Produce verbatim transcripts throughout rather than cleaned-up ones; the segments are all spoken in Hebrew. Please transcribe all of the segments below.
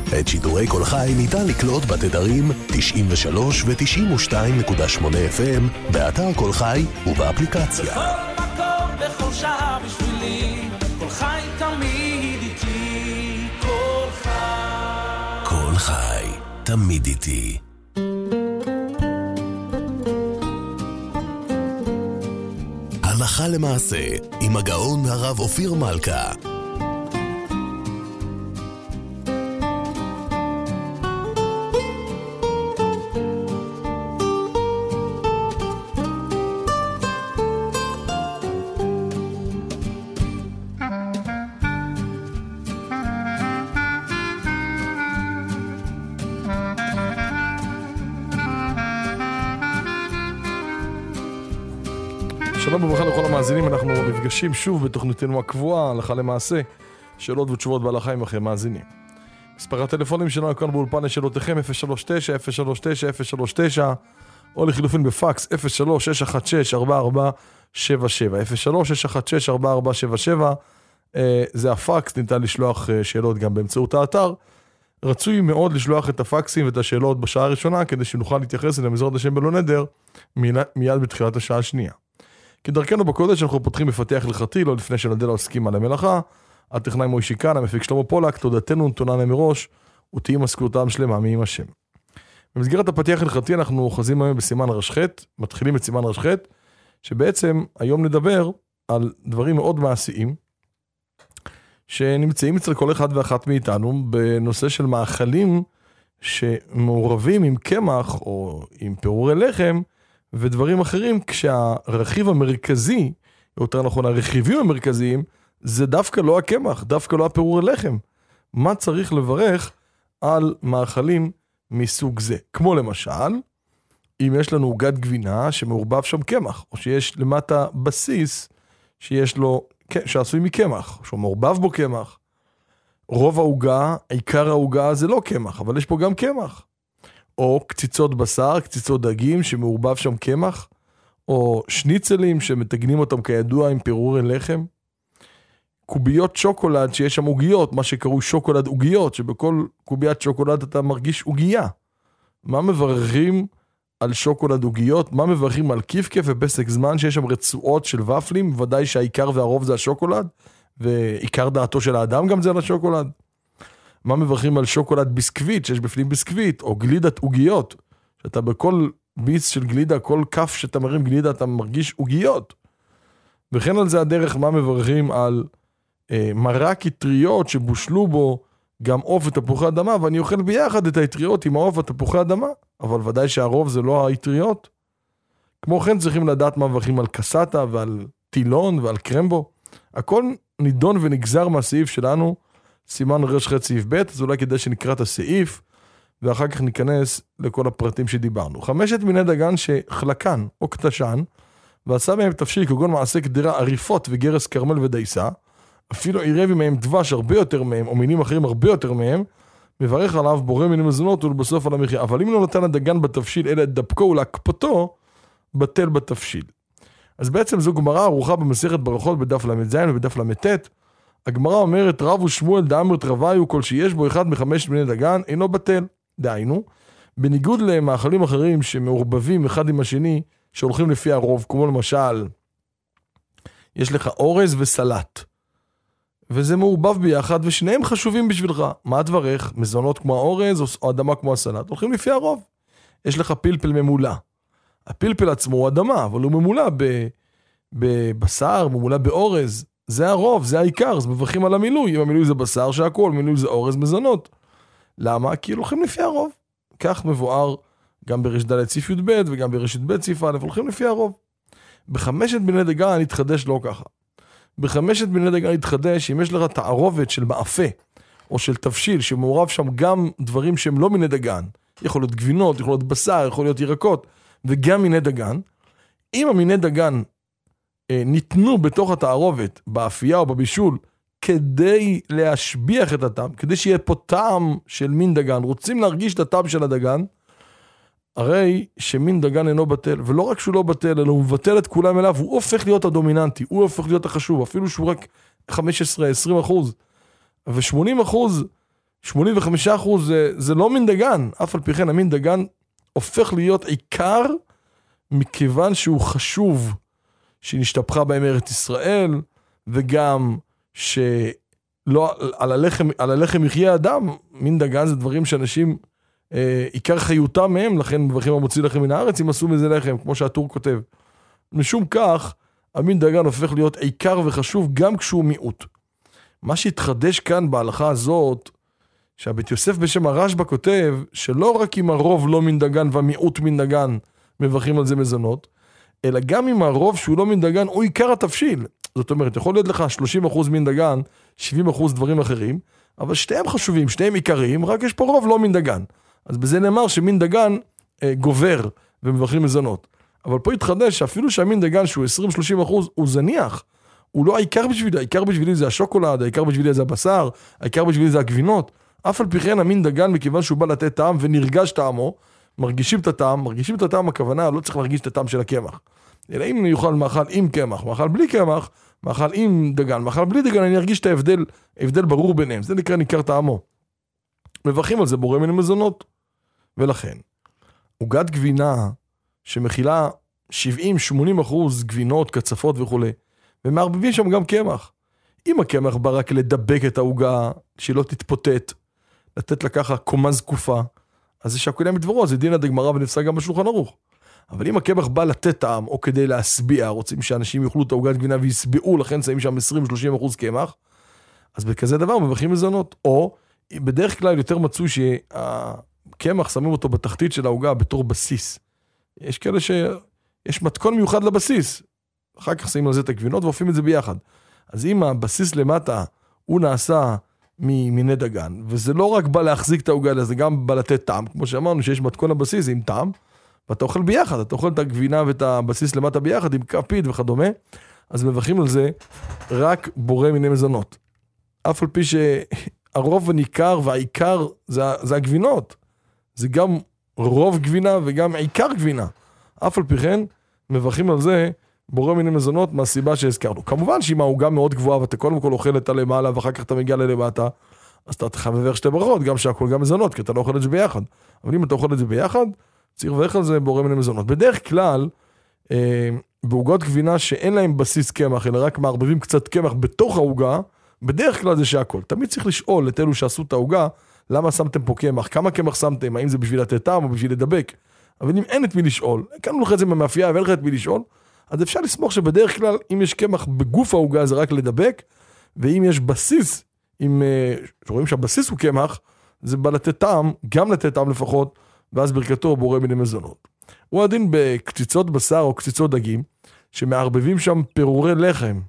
את שידורי כל חי ניתן לקלוט בתדרים תשעים ושלוש ו-תשעים ושתיים נקודה שמונה אף אם באתר כל חי ובאפליקציה. בכל מקום, בכל שעה בשבילי, כל חי תמיד איתי, כל חי. כל חי תמיד איתי. הלכה למעשה עם הגאון הרב אופיר מלכה. שלום וברכה לכל המאזינים, אנחנו נפגשים שוב בתוכניתנו הקבועה, הלכה למעשה, שאלות ותשובות בהלכה עם אחרי מאזינים. מספר הטלפונים שלנו כאן באולפן לשאלותיכם אפס שלוש תשע אפס שלוש תשע אפס שלוש תשע, או לחילופין בפקס אפס שלוש שש אחת שש ארבע ארבע שבע שבע, אפס שלוש שש אחת שש ארבע ארבע שבע שבע, זה הפקס, ניתן לשלוח שאלות גם באמצעות האתר. רצוי מאוד לשלוח את הפקסים ואת השאלות בשעה הראשונה, כדי שנוכל להתייחס אליהם בעזרת השם בלא נדר, מיד בתחילת השעה השנייה. כדרכנו בקודש אנחנו פותחים בפתח הלכתי, לא לפני שנדע לעוסקים על המלאכה. הטכנאי מוישי כאן, המפיק שלמה פולק, תודתנו נתונה מראש, ותהי משכורתם שלמה מעם השם. במסגרת הפתח הלכתי אנחנו אוחזים היום בסימן רש"ח, מתחילים את סימן רש"ח, שבעצם היום נדבר על דברים מאוד מעשיים, שנמצאים אצל כל אחד ואחת מאיתנו, בנושא של מאכלים שמעורבים עם קמח או עם פירורי לחם, ודברים אחרים, כשהרכיב המרכזי, או יותר נכון, הרכיבים המרכזיים, זה דווקא לא הקמח, דווקא לא הפירורי לחם. מה צריך לברך על מאכלים מסוג זה? כמו למשל, אם יש לנו עוגת גבינה שמעורבב שם קמח, או שיש למטה בסיס שיש לו, שעשוי מקמח, שהוא מעורבב בו קמח. רוב העוגה, עיקר העוגה זה לא קמח, אבל יש פה גם קמח. או קציצות בשר, קציצות דגים שמעורבב שם קמח, או שניצלים שמתגנים אותם כידוע עם פירורי לחם, קוביות שוקולד שיש שם עוגיות, מה שקראו שוקולד עוגיות, שבכל קוביית שוקולד אתה מרגיש עוגייה. מה מברכים על שוקולד עוגיות? מה מברכים על כיף-כיף ובסק זמן שיש שם רצועות של ופלים? ודאי שהעיקר והרוב זה השוקולד, ועיקר דעתו של האדם גם זה על השוקולד. מה מברכים על שוקולד ביסקוויט, שיש בפנים ביסקוויט, או גלידת עוגיות, שאתה בכל ביס של גלידה, כל כף שאתה מרים גלידה, אתה מרגיש עוגיות. וכן על זה הדרך, מה מברכים על אה, מרק יטריות שבושלו בו גם עוף ותפוחי אדמה, ואני אוכל ביחד את היטריות עם העוף ותפוחי אדמה, אבל ודאי שהרוב זה לא היטריות. כמו כן צריכים לדעת מה מברכים על קסטה ועל טילון ועל קרמבו. הכל נידון ונגזר מהסעיף שלנו, סימן רש"ח סעיף ב', אז אולי כדי שנקרא את הסעיף, ואחר כך ניכנס לכל הפרטים שדיברנו. חמשת מיני דגן שחלקן או קטשן, ועשה מהם תפשיל כגון מעשה קדירה, עריפות וגרס קרמל ודייסה, אפילו עירב מהם דבש הרבה יותר מהם, או מינים אחרים הרבה יותר מהם, מברך עליו בורא מיני מזונות ולבסוף על המחיה. אבל אם לא נתן הדגן בתפשיל, אלא את דבקו ולהקפתו, בטל בתפשיל. אז בעצם זו גמרא ארוכה במסכת ברכות בדף למד זין ובדף למד ט'. הגמרא אומרת, רב ושמואל דאמרת רוויו, כל שיש בו אחד מחמש מיני דגן, אינו בטל. דהיינו, בניגוד למאכלים אחרים שמעורבבים אחד עם השני, שהולכים לפי הרוב, כמו למשל, יש לך אורז וסלט, וזה מעורבב ביחד, ושניהם חשובים בשבילך. מה דברך? מזונות כמו האורז, או אדמה כמו הסלט, הולכים לפי הרוב. יש לך פלפל ממולה. הפלפל עצמו הוא אדמה, אבל הוא ממולה בבשר, ממולה באורז. זה הרוב, זה העיקר, אז מברכים על המילוי. אם המילוי זה בשר, שהכל, מילוי זה אורז, מזונות. למה? כי הולכים לפי הרוב. כך מבואר גם ברשת ד' סעיף י"ב וגם ברשת ב' סעיף א', הולכים לפי הרוב. בחמשת מיני דגן נתחדש לא ככה. בחמשת מיני דגן נתחדש, אם יש לך תערובת של מאפה, או של תבשיל, שמעורב שם גם דברים שהם לא מיני דגן, יכול להיות גבינות, יכול להיות בשר, יכול להיות ירקות, וגם מיני דגן, אם המיני דגן אה, ניתנו בתוך התערובת, באפייה או בבישול, כדי להשביח את הטעם, כדי שיהיה פה טעם של מין דגן, רוצים להרגיש את הטעם של הדגן, הרי שמין דגן אינו בטל, ולא רק שהוא לא בטל, אלא הוא מבטל את כולם אליו, הוא הופך להיות הדומיננטי, הוא הופך להיות החשוב, אפילו שהוא רק חמש עשרה עשרים אחוז, ו-שמונים אחוז שמונים וחמישה אחוז זה, זה לא מין דגן, אף על פי כן המין דגן הופך להיות עיקר, מכיוון שהוא חשוב שנשתפכה בהם ארץ ישראל, וגם שלא, על הלחם, על הלחם יחיה אדם, מין דגן זה דברים שאנשים, אה, עיקר חיותם מהם, לכן מברכים המוציא לחם מן הארץ, אם עשו מזה לחם, כמו שהטור כותב. משום כך, המין דגן הופך להיות עיקר וחשוב, גם כשהוא מיעוט. מה שהתחדש כאן בהלכה הזאת, שהבית יוסף בשם הרשב"א כותב, שלא רק אם הרוב לא מין דגן והמיעוט מין דגן, מברכים על זה מזונות, אלא גם אם הרוב שהוא לא מין דגן, הוא עיקר התבשיל. זאת אומרת, יכול להיות לך שלושים אחוז מין דגן, שבעים אחוז דברים אחרים, אבל שתיהם חשובים, שתיהם עיקריים, רק יש פה רוב לא מין דגן. אז בזה נאמר שמין דגן אה, גובר ומברכים מזונות. אבל פה התחדש שאפילו שהמין דגן שהוא עשרים שלושים אחוז, הוא זניח. הוא לא העיקר בשבילי, העיקר בשבילי זה השוקולד, העיקר בשבילי זה הבשר, העיקר בשבילי זה הגבינות. אף על פי כן המין דגן, מכיוון שהוא בא לתת טעם ונרגש טעמו, מרגישים את הטעם, מרגישים את הטעם, הכוונה, לא צריך להרגיש את הטעם של הקמח. אלא אם יאכל מאכל עם קמח, מאכל בלי קמח, מאכל עם דגן, מאכל בלי דגן, אני ארגיש את ההבדל, ההבדל ברור ביניהם. זה נקרא ניכר טעמו. מברכים על זה בורא מן המזונות. ולכן, עוגת גבינה שמכילה שבעים שמונים אחוז גבינות, קצפות וכו', ומערבבים שם גם קמח. אם הקמח בא רק לדבק את העוגה, שהיא לא תתפוטט, לתת לה ככה קומה זקופה, אז זה שהקודם מדברו, זה דין הדגמרא ונפסק גם בשולחן ערוך. אבל אם הקמח בא לתת טעם, או כדי להסביע, רוצים שאנשים יאכלו את העוגת גבינה ויסביעו, לכן שמים שם עשרים שלושים אחוז קמח, אז בכזה דבר מברכים מזונות. או בדרך כלל יותר מצוי שהקמח שמים אותו בתחתית של העוגה בתור בסיס. יש כאלה שיש מתכון מיוחד לבסיס, אחר כך שמים על זה את הגבינות ואופים את זה ביחד. אז אם הבסיס למטה הוא נעשה ממיני דגן, וזה לא רק בא להחזיק את העוגה, אלא זה גם בא לתת טעם, כמו שאמרנו שיש מתכון לבסיס עם טעם, ואתה אוכל ביחד, אתה אוכל את הגבינה ואת הבסיס למטה ביחד עם כפית וכדומה, אז מברכים על זה רק בורא מיני מזונות. אף על פי שהרוב הניכר והעיקר זה, זה הגבינות, זה גם רוב גבינה וגם עיקר גבינה. אף על פי כן מברכים על זה בורא מיני מזונות מהסיבה שהזכרנו. כמובן שאם העוגה מאוד גבוהה ואתה קודם כל אוכל את הלמעלה ואחר כך אתה מגיע ללמטה, אז אתה חייב לברך שתי ברכות, גם שהכל גם מזונות, כי אתה לא אוכל את זה ביחד. אבל אם אתה אוכל את זה ביחד, צריך לברך על זה בורא מיני מזונות. בדרך כלל, אה, בעוגות גבינה שאין להם בסיס קמח, אלא רק מערבבים קצת קמח בתוך העוגה, בדרך כלל זה שהכל. תמיד צריך לשאול את אלו שעשו את העוגה, למה שמתם פה קמח, כמה קמח שמתם, האם זה בשביל לתת טעם או בשביל לדבק. אבל אם אין את מי לשאול, כאן לך את זה במאפייה ואין לך את מי לשאול, אז אפשר לסמוך שבדרך כלל, אם יש קמח בגוף העוגה, זה רק לדבק, ואם יש בסיס, אם רואים שהבסיס הוא קמח, זה בא לתת טעם, גם לתת טעם לפחות, ואז ברכתו בורא מיני מזונות. הוא הדין בקציצות בשר או קציצות דגים, שמערבבים שם פירורי לחם.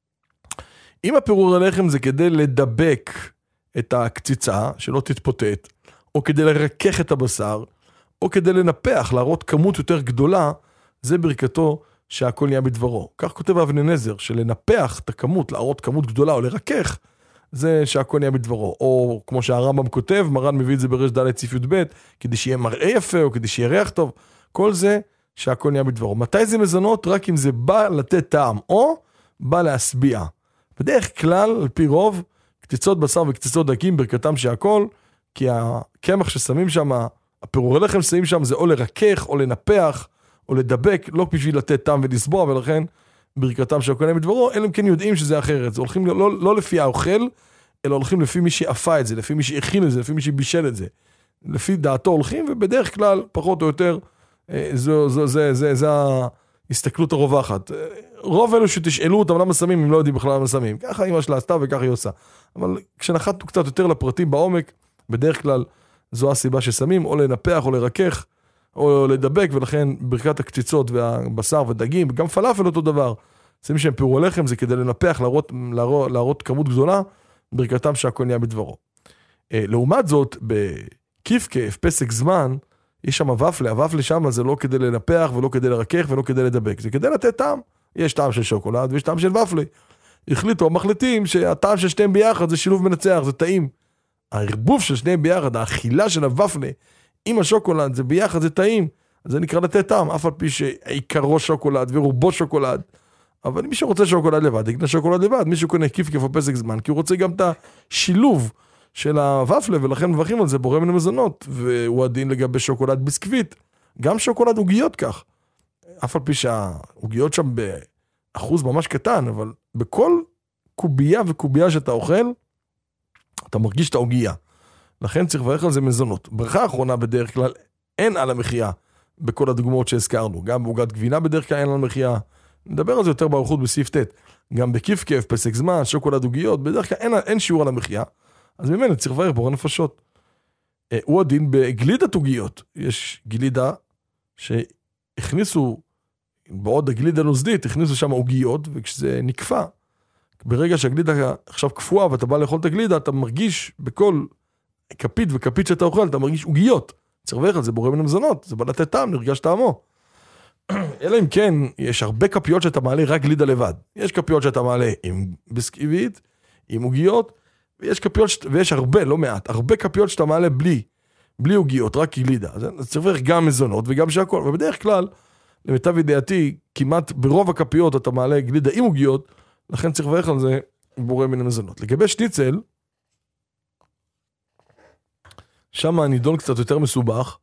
אם הפירורי לחם זה כדי לדבק את הקציצה, שלא תתפוטט, או כדי לרכך את הבשר, או כדי לנפח, להראות כמות יותר גדולה, זה ברכתו שהכל נהיה בדברו. כך כותב אבני נזר, שלנפח את הכמות, להראות כמות גדולה או לרכך, זה שהכל נהיה בדברו. או כמו שהרמב"ם כותב, מרן מביא את זה ברש ד' סעיף י"ב, כדי שיהיה מראה יפה או כדי שיהיה ריח טוב, כל זה שהכל נהיה בדברו. מתי זה מזונות? רק אם זה בא לתת טעם, או בא להסביע. בדרך כלל, על פי רוב, קציצות בשר וקציצות דגים ברכתם שהכל, כי הקמח ששמים שם, הפירורי לחם שמים שם, זה או לרכך או לנפח, או לדבק, לא בשביל לתת טעם ולסבוע, ולכן ברכתם שהכל נהיה בדברו, אלא הם כן יודעים שזה אחרת. זה הולכים לא, לא לפי האוכל, אלא הולכים לפי מי שאפה את זה, לפי מי שהכין את זה, לפי מי שבישל את זה. לפי דעתו הולכים, ובדרך כלל, פחות או יותר, זו, זו, זה, זה, זה ההסתכלות הרווחת. רוב אלו שתשאלו אותם למה שמים, הם לא יודעים בכלל למה שמים. ככה אמא שלה עשתה וככה היא עושה. אבל כשנחתנו קצת יותר לפרטים בעומק, בדרך כלל זו הסיבה ששמים, או לנפח או לרכך, או לדבק, ולכן ברכת הקציצות והבשר ודגים, גם פלאפל אותו דבר. שמים שהם פירורי לחם, זה כדי לנפח, להראות, להראות, להראות כמות גדולה, ברכתם שהכל נהיה בדברו. לעומת זאת, בכיף כיף, פסק זמן, יש שם ופלה, הוופלה שם זה לא כדי לנפח ולא כדי לרכך ולא כדי לדבק, זה כדי לתת טעם. יש טעם של שוקולד ויש טעם של ופלה. החליטו, מחליטים שהטעם של שניהם ביחד זה שילוב מנצח, זה טעים. הערבוב של שניהם ביחד, האכילה של הוופלה עם השוקולד, זה ביחד, זה טעים. זה נקרא לתת טעם, אף על פי שעיקרו שוקולד ורובו שוקולד. אבל מי שרוצה שוקולד לבד, יקנה שוקולד לבד. מי שקונה כיף כיף או פסק זמן, כי הוא רוצה גם את השילוב של הוואפלה, ולכן מברכים על זה בורא מן המזונות, והוא הדין לגבי שוקולד ביסקוויט, גם שוקולד עוגיות כך, אף על פי שהעוגיות שם באחוז ממש קטן, אבל בכל קובייה וקובייה שאתה אוכל, אתה מרגיש את העוגיה, לכן צריך לברך על זה מזונות. ברכה האחרונה בדרך כלל אין על המחיה, בכל הדוגמאות שהזכרנו, גם בעוגת גבינה בדרך כלל אין על המחיה, נדבר על זה יותר באריכות בסעיף ט', גם בכיף כיף, פסק זמן, שוקולד עוגיות, בדרך כלל אין, אין שיעור על המחיה, אז ממנו צריך לברך בורא נפשות. אה, הוא הדין בגלידת עוגיות, יש גלידה שהכניסו, בעוד הגלידה נוזדית, הכניסו שם עוגיות, וכשזה נקפה, ברגע שהגלידה עכשיו קפואה, ואתה בא לאכול את הגלידה, אתה מרגיש בכל כפית וכפית שאתה אוכל, אתה מרגיש עוגיות, צריך לברך על זה בורא מן המזונות, זה בא לתת טעם, נרגש טעמו. אלא אם כן, יש הרבה כפיות שאתה מעלה רק גלידה לבד. יש כפיות שאתה מעלה עם ביסקוויט, עם עוגיות, ויש כפיות, ויש הרבה, לא מעט, הרבה כפיות שאתה מעלה בלי, בלי עוגיות, רק גלידה. אז צריך לברך גם מזונות וגם שהכל. ובדרך כלל, למיטב ידיעתי, כמעט ברוב הכפיות אתה מעלה גלידה עם עוגיות, לכן צריך לברך על זה בורא מן המזונות. לגבי שניצל, שם הנידון קצת יותר מסובך,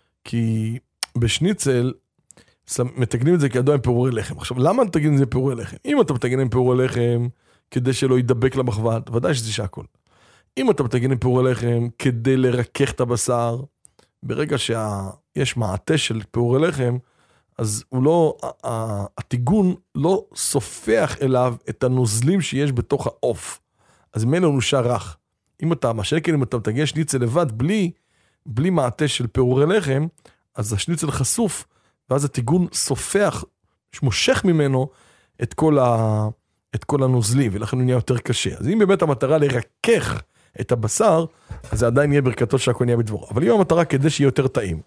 כי בשניצל, מתגנים את זה כידוע עם פירורי לחם. עכשיו, למה מתגנים את זה עם פירורי לחם? אם אתה מתגן עם פירורי לחם, כדי שלא ידבק למחבת, ודאי שזה שהכל. אם אתה מתגן עם פירורי לחם, כדי לרכך את הבשר, ברגע שיש מעטה של פירורי לחם, אז הוא לא, התיגון לא סופח אליו את הנוזלים שיש בתוך העוף. אז ממנו הוא נשאר רך. אם אתה, מה שכן, אם אתה מתגן שניצל לבד, בלי, בלי מעטה של פירורי לחם, אז השניצל חשוף, ואז התיגון סופח, מושך ממנו את כל, ה, את כל הנוזלים, ולכן הוא נהיה יותר קשה. אז אם באמת המטרה לרכך את הבשר, אז זה עדיין יהיה ברכתו שהכל נהיה בדברו. אבל אם המטרה כדי שיהיה יותר טעים,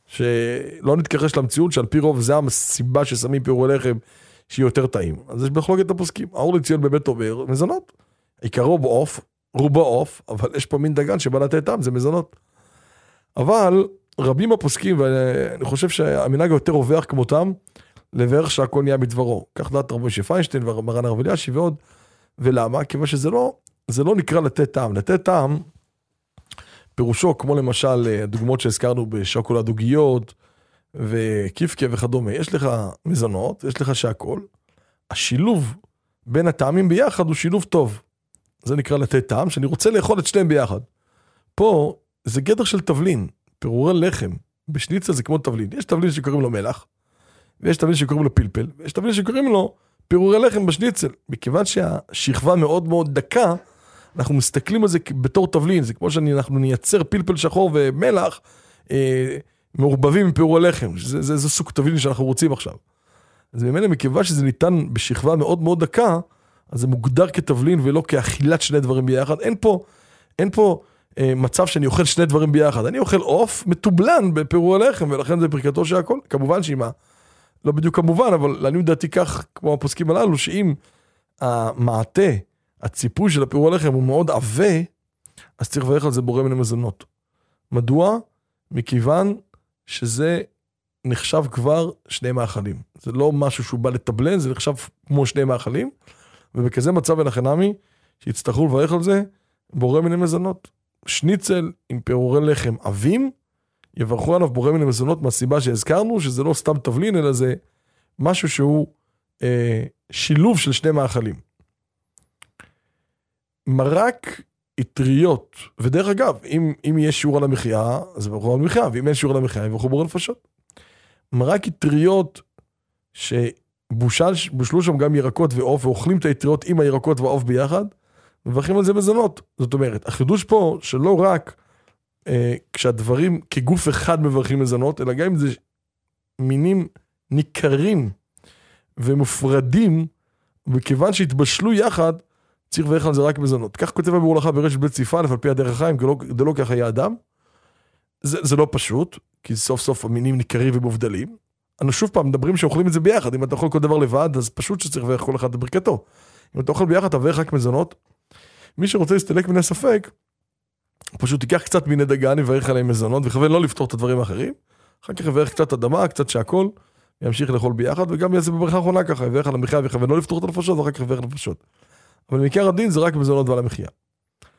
שלא נתכחש למציאות, שעל פי רוב זה הסיבה ששמים פירורי לחם, שיהיה יותר טעים. אז יש בחלוקת הפוסקים. האור לציון באמת אומר, מזונות. עיקרו בעוף, רובו עוף, אבל יש פה מין דגן שבא לתת טעם, זה מזונות. אבל רבים הפוסקים, ואני חושב שהמנהג היותר רווח כמותם, לברך שהכל נהיה בדברו. כך דעת רבי משה פיינשטיין ומרן הרב אלישיב ועוד. ולמה? כיוון שזה לא, זה לא נקרא לתת טעם. לתת טעם, פירושו, כמו למשל הדוגמאות שהזכרנו בשוקולד עוגיות, וקיפקה וכדומה. יש לך מזונות, יש לך שהכל. השילוב בין הטעמים ביחד הוא שילוב טוב. זה נקרא לתת טעם, שאני רוצה לאכול את שניהם ביחד. פה זה גדר של תבלין. פירורי לחם, בשניצל זה כמו תבלין. יש תבלין שקוראים לו מלח, ויש תבלין שקוראים לו פלפל, ויש תבלין שקוראים לו פירורי לחם בשניצל. מכיוון שהשכבה מאוד מאוד דקה, אנחנו מסתכלים על זה בתור תבלין. זה כמו שאנחנו נייצר פלפל שחור ומלח, אה, מעורבבים עם פירורי לחם. זה, זה, זה סוג תבלין שאנחנו רוצים עכשיו. אז ממילא מכיוון שזה ניתן בשכבה מאוד מאוד דקה, אז זה מוגדר כתבלין ולא כאכילת שני דברים ביחד. אין פה, אין פה, מצב שאני אוכל שני דברים ביחד. אני אוכל עוף מטובלן בפירורי לחם, ולכן זה ברכתו שהכל. כמובן שאם, לא בדיוק כמובן, אבל לעניות דעתי כך, כמו הפוסקים הללו, שאם המעטה, הציפוי של הפירורי לחם הוא מאוד עבה, אז צריך לברך על זה בורא מן המזונות. מדוע? מכיוון שזה נחשב כבר שני מאכלים. זה לא משהו שהוא בא לטבלן, זה נחשב כמו שני מאכלים, ובכזה מצב ולכן עמי, שיצטרכו לברך על זה, בורא מן המזונות. שניצל עם פירורי לחם עבים, יברכו עליו בורא מן המזונות מהסיבה שהזכרנו, שזה לא סתם תבלין, אלא זה משהו שהוא אה, שילוב של שני מאכלים. מרק יטריות, ודרך אגב, אם, אם יש שיעור על המחיה, אז יברכו על המחיה, ואם אין שיעור על המחיה, יברכו בורא נפשות. מרק יטריות שבושלו שם גם ירקות ועוף, ואוכלים את היטריות עם הירקות והעוף ביחד, מברכים על זה מזונות. זאת אומרת, החידוש פה שלא רק אה, כשהדברים כגוף אחד מברכים מזונות, אלא גם אם זה מינים ניכרים ומופרדים, וכיוון שהתבשלו יחד, צריך לברך על זה רק מזונות. כך כותב הביאור הלכה ברשת בית ציפה, על פי הדרך החיים, זה לא ככה היה אדם. זה, זה לא פשוט, כי סוף סוף המינים ניכרים ומובדלים. אנו שוב פעם מדברים שאוכלים את זה ביחד. אם אתה אוכל כל דבר לבד, אז פשוט שצריך לברך כל אחד בברכתו. אם אתה אוכל ביחד, אתה מברך רק מזונות. מי שרוצה להסתלק מן הספק, פשוט תיקח קצת מיני דגן, יברך עליהם מזונות, וכוון לא לפתור את הדברים האחרים. אחר כך יברך קצת אדמה, קצת שהכל, וימשיך לאכול ביחד, וגם יעשה בברכה האחרונה ככה, יברך על המחיה, וכוון לא לפתור את הנפשות, ואחר כך יברך נפשות. אבל מעיקר הדין זה רק מזונות ועל המחיה.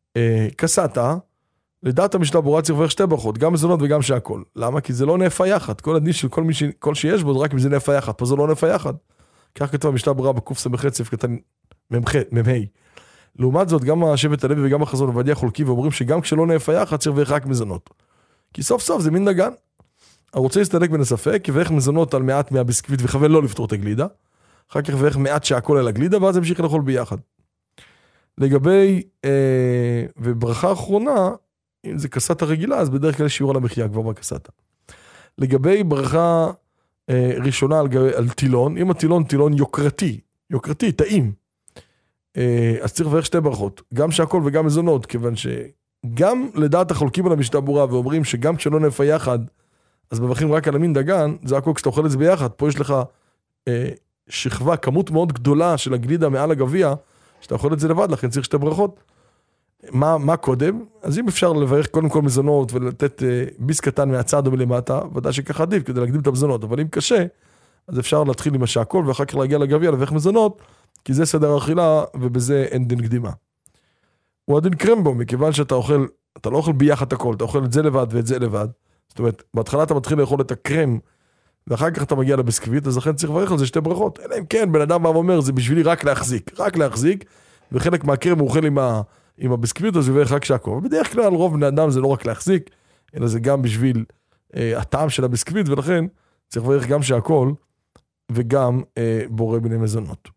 אה, קסטה, לדעת המשנה ברורה צריך לברך שתי ברכות, גם מזונות וגם שהכל. למה? כי זה לא נאפה יחד. כל הדין של כל, מי ש... כל שיש בו, זה רק אם זה נאפה יחד. פה זה לא נאפה יחד. כך כתוב המשנה ברורה בקוף סמך סעיף קטן ממ"ה. לעומת זאת, גם השבט הלוי וגם החזון עובדיה חולקים ואומרים שגם כשלא נאפה יחד, צריך לברך רק מזונות. כי סוף סוף זה מין נגן. הרוצה להסתלק בין הספק, יברך מזונות על מעט מהביסקוויט וכוון לא לפתור את הגלידה. אחר כך יברך מעט שהכל על הגלידה, ואז ימשיך לאכול ביחד. לגבי, אה, וברכה האחרונה, אם זה קסטה רגילה, אז בדרך כלל שיעור על המחיה כבר בקסטה. לגבי ברכה אה, ראשונה על, על טילון, אם הטילון טילון יוקרתי, יוקרתי, טעים, אה, אז צריך לברך שתי ברכות, גם שהכל וגם מזונות, כיוון שגם לדעת החולקים על המשנה ברורה, ואומרים שגם כשלא נאפה יחד, אז מברכים רק על המין דגן, זה הכל כשאתה אוכל את זה ביחד, פה יש לך אה, שכבה, כמות מאוד גדולה של הגלידה מעל הגביע, שאתה אוכל את זה לבד, לכן צריך שתי ברכות. מה, מה קודם? אז אם אפשר לברך קודם כל מזונות ולתת אה, ביס קטן מהצד או מלמטה, ודאי שככה עדיף כדי להקדים את המזונות, אבל אם קשה, אז אפשר להתחיל עם השעקול ואחר כך להגיע לגביע לברך מזונות, כי זה סדר האכילה ובזה אין דין קדימה. הוא הדין קרמבו, מכיוון שאתה אוכל, אתה לא אוכל ביחד את הכל, אתה אוכל את זה לבד ואת זה לבד. זאת אומרת, בהתחלה אתה מתחיל לאכול את הקרם, ואחר כך אתה מגיע לביסקוויט, אז לכן צריך לברך על זה שתי ברכות. אלא אם כן, בן אדם בא ואומר, זה בשבילי רק להחזיק, רק להחזיק, וחלק מהקרם הוא אוכל עם ה... עם הביסקוויט, אז יברך רק שהכל. ובדרך כלל, רוב בני אדם זה לא רק להחזיק, אלא זה גם בשביל אה, הטעם של הביסקוויט, ולכן צריך לברך גם שהכל, וגם אה, בורא בני מזונות.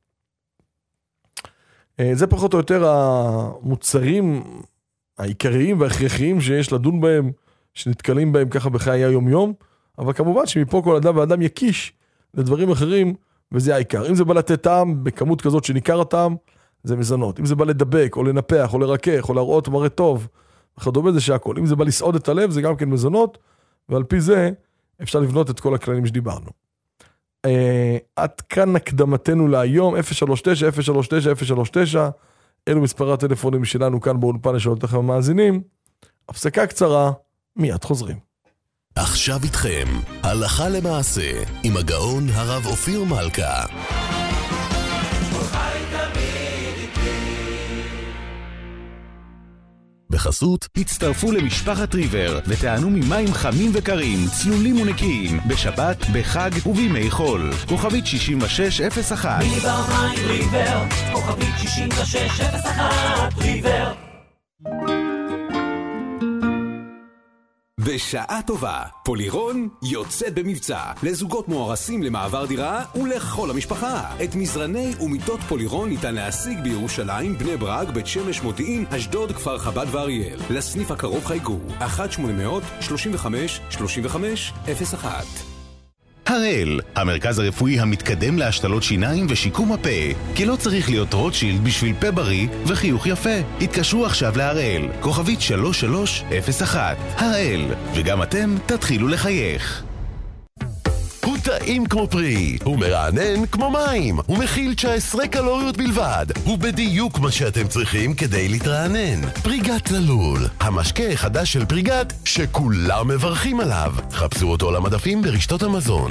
אה, זה פחות או יותר המוצרים העיקריים וההכרחיים שיש לדון בהם, שנתקלים בהם ככה בחיי היום-יום, אבל כמובן שמפה כל אדם ואדם יקיש לדברים אחרים, וזה העיקר. אם זה בא לתת טעם בכמות כזאת שניכר הטעם, זה מזונות. אם זה בא לדבק, או לנפח, או לרכך, או להראות מראה טוב, וכדומה זה שהכל. אם זה בא לסעוד את הלב, זה גם כן מזונות, ועל פי זה אפשר לבנות את כל הכללים שדיברנו. אה, עד כאן הקדמתנו להיום, אפס שלוש תשע אפס שלוש תשע אפס שלוש תשע, אלו מספרי הטלפונים שלנו כאן באולפן לשאלות לכם המאזינים. הפסקה קצרה, מיד חוזרים. עכשיו איתכם, הלכה למעשה, עם הגאון הרב אופיר מלכה. בחסות, הצטרפו למשפחת ריבר ותענו ממים חמים וקרים, צלולים ונקיים, בשבת, בחג ובימי חול. כוכבית שישים ושש אפס אחת. ריבר מים ריבר, כוכבית שישים ושש אפס אחת, ריבר. בשעה טובה, פולירון יוצאת במבצע לזוגות מוארסים למעבר דירה ולכל המשפחה. את מזרני ומיטות פולירון ניתן להשיג בירושלים, בני ברק, בית שמש, מודיעין, אשדוד, כפר חב"ד ואריאל. לסניף הקרוב חייגו אחת שמונה אפס אפס שלושים וחמש שלושים וחמש אפס אחת. הראל, המרכז הרפואי המתקדם להשתלות שיניים ושיקום הפה. כי לא צריך להיות רוטשילד בשביל פה בריא וחיוך יפה. התקשרו עכשיו להראל, כוכבית שלוש שלוש אפס אחת. הראל, וגם אתם תתחילו לחייך. הוא טעים כמו פרי, הוא מרענן כמו מים, הוא מכיל תשע עשרה קלוריות בלבד, הוא בדיוק מה שאתם צריכים כדי להתרענן. פריגת ללול, המשקה החדש של פריגת שכולם מברכים עליו. חפשו אותו למדפים ברשתות המזון.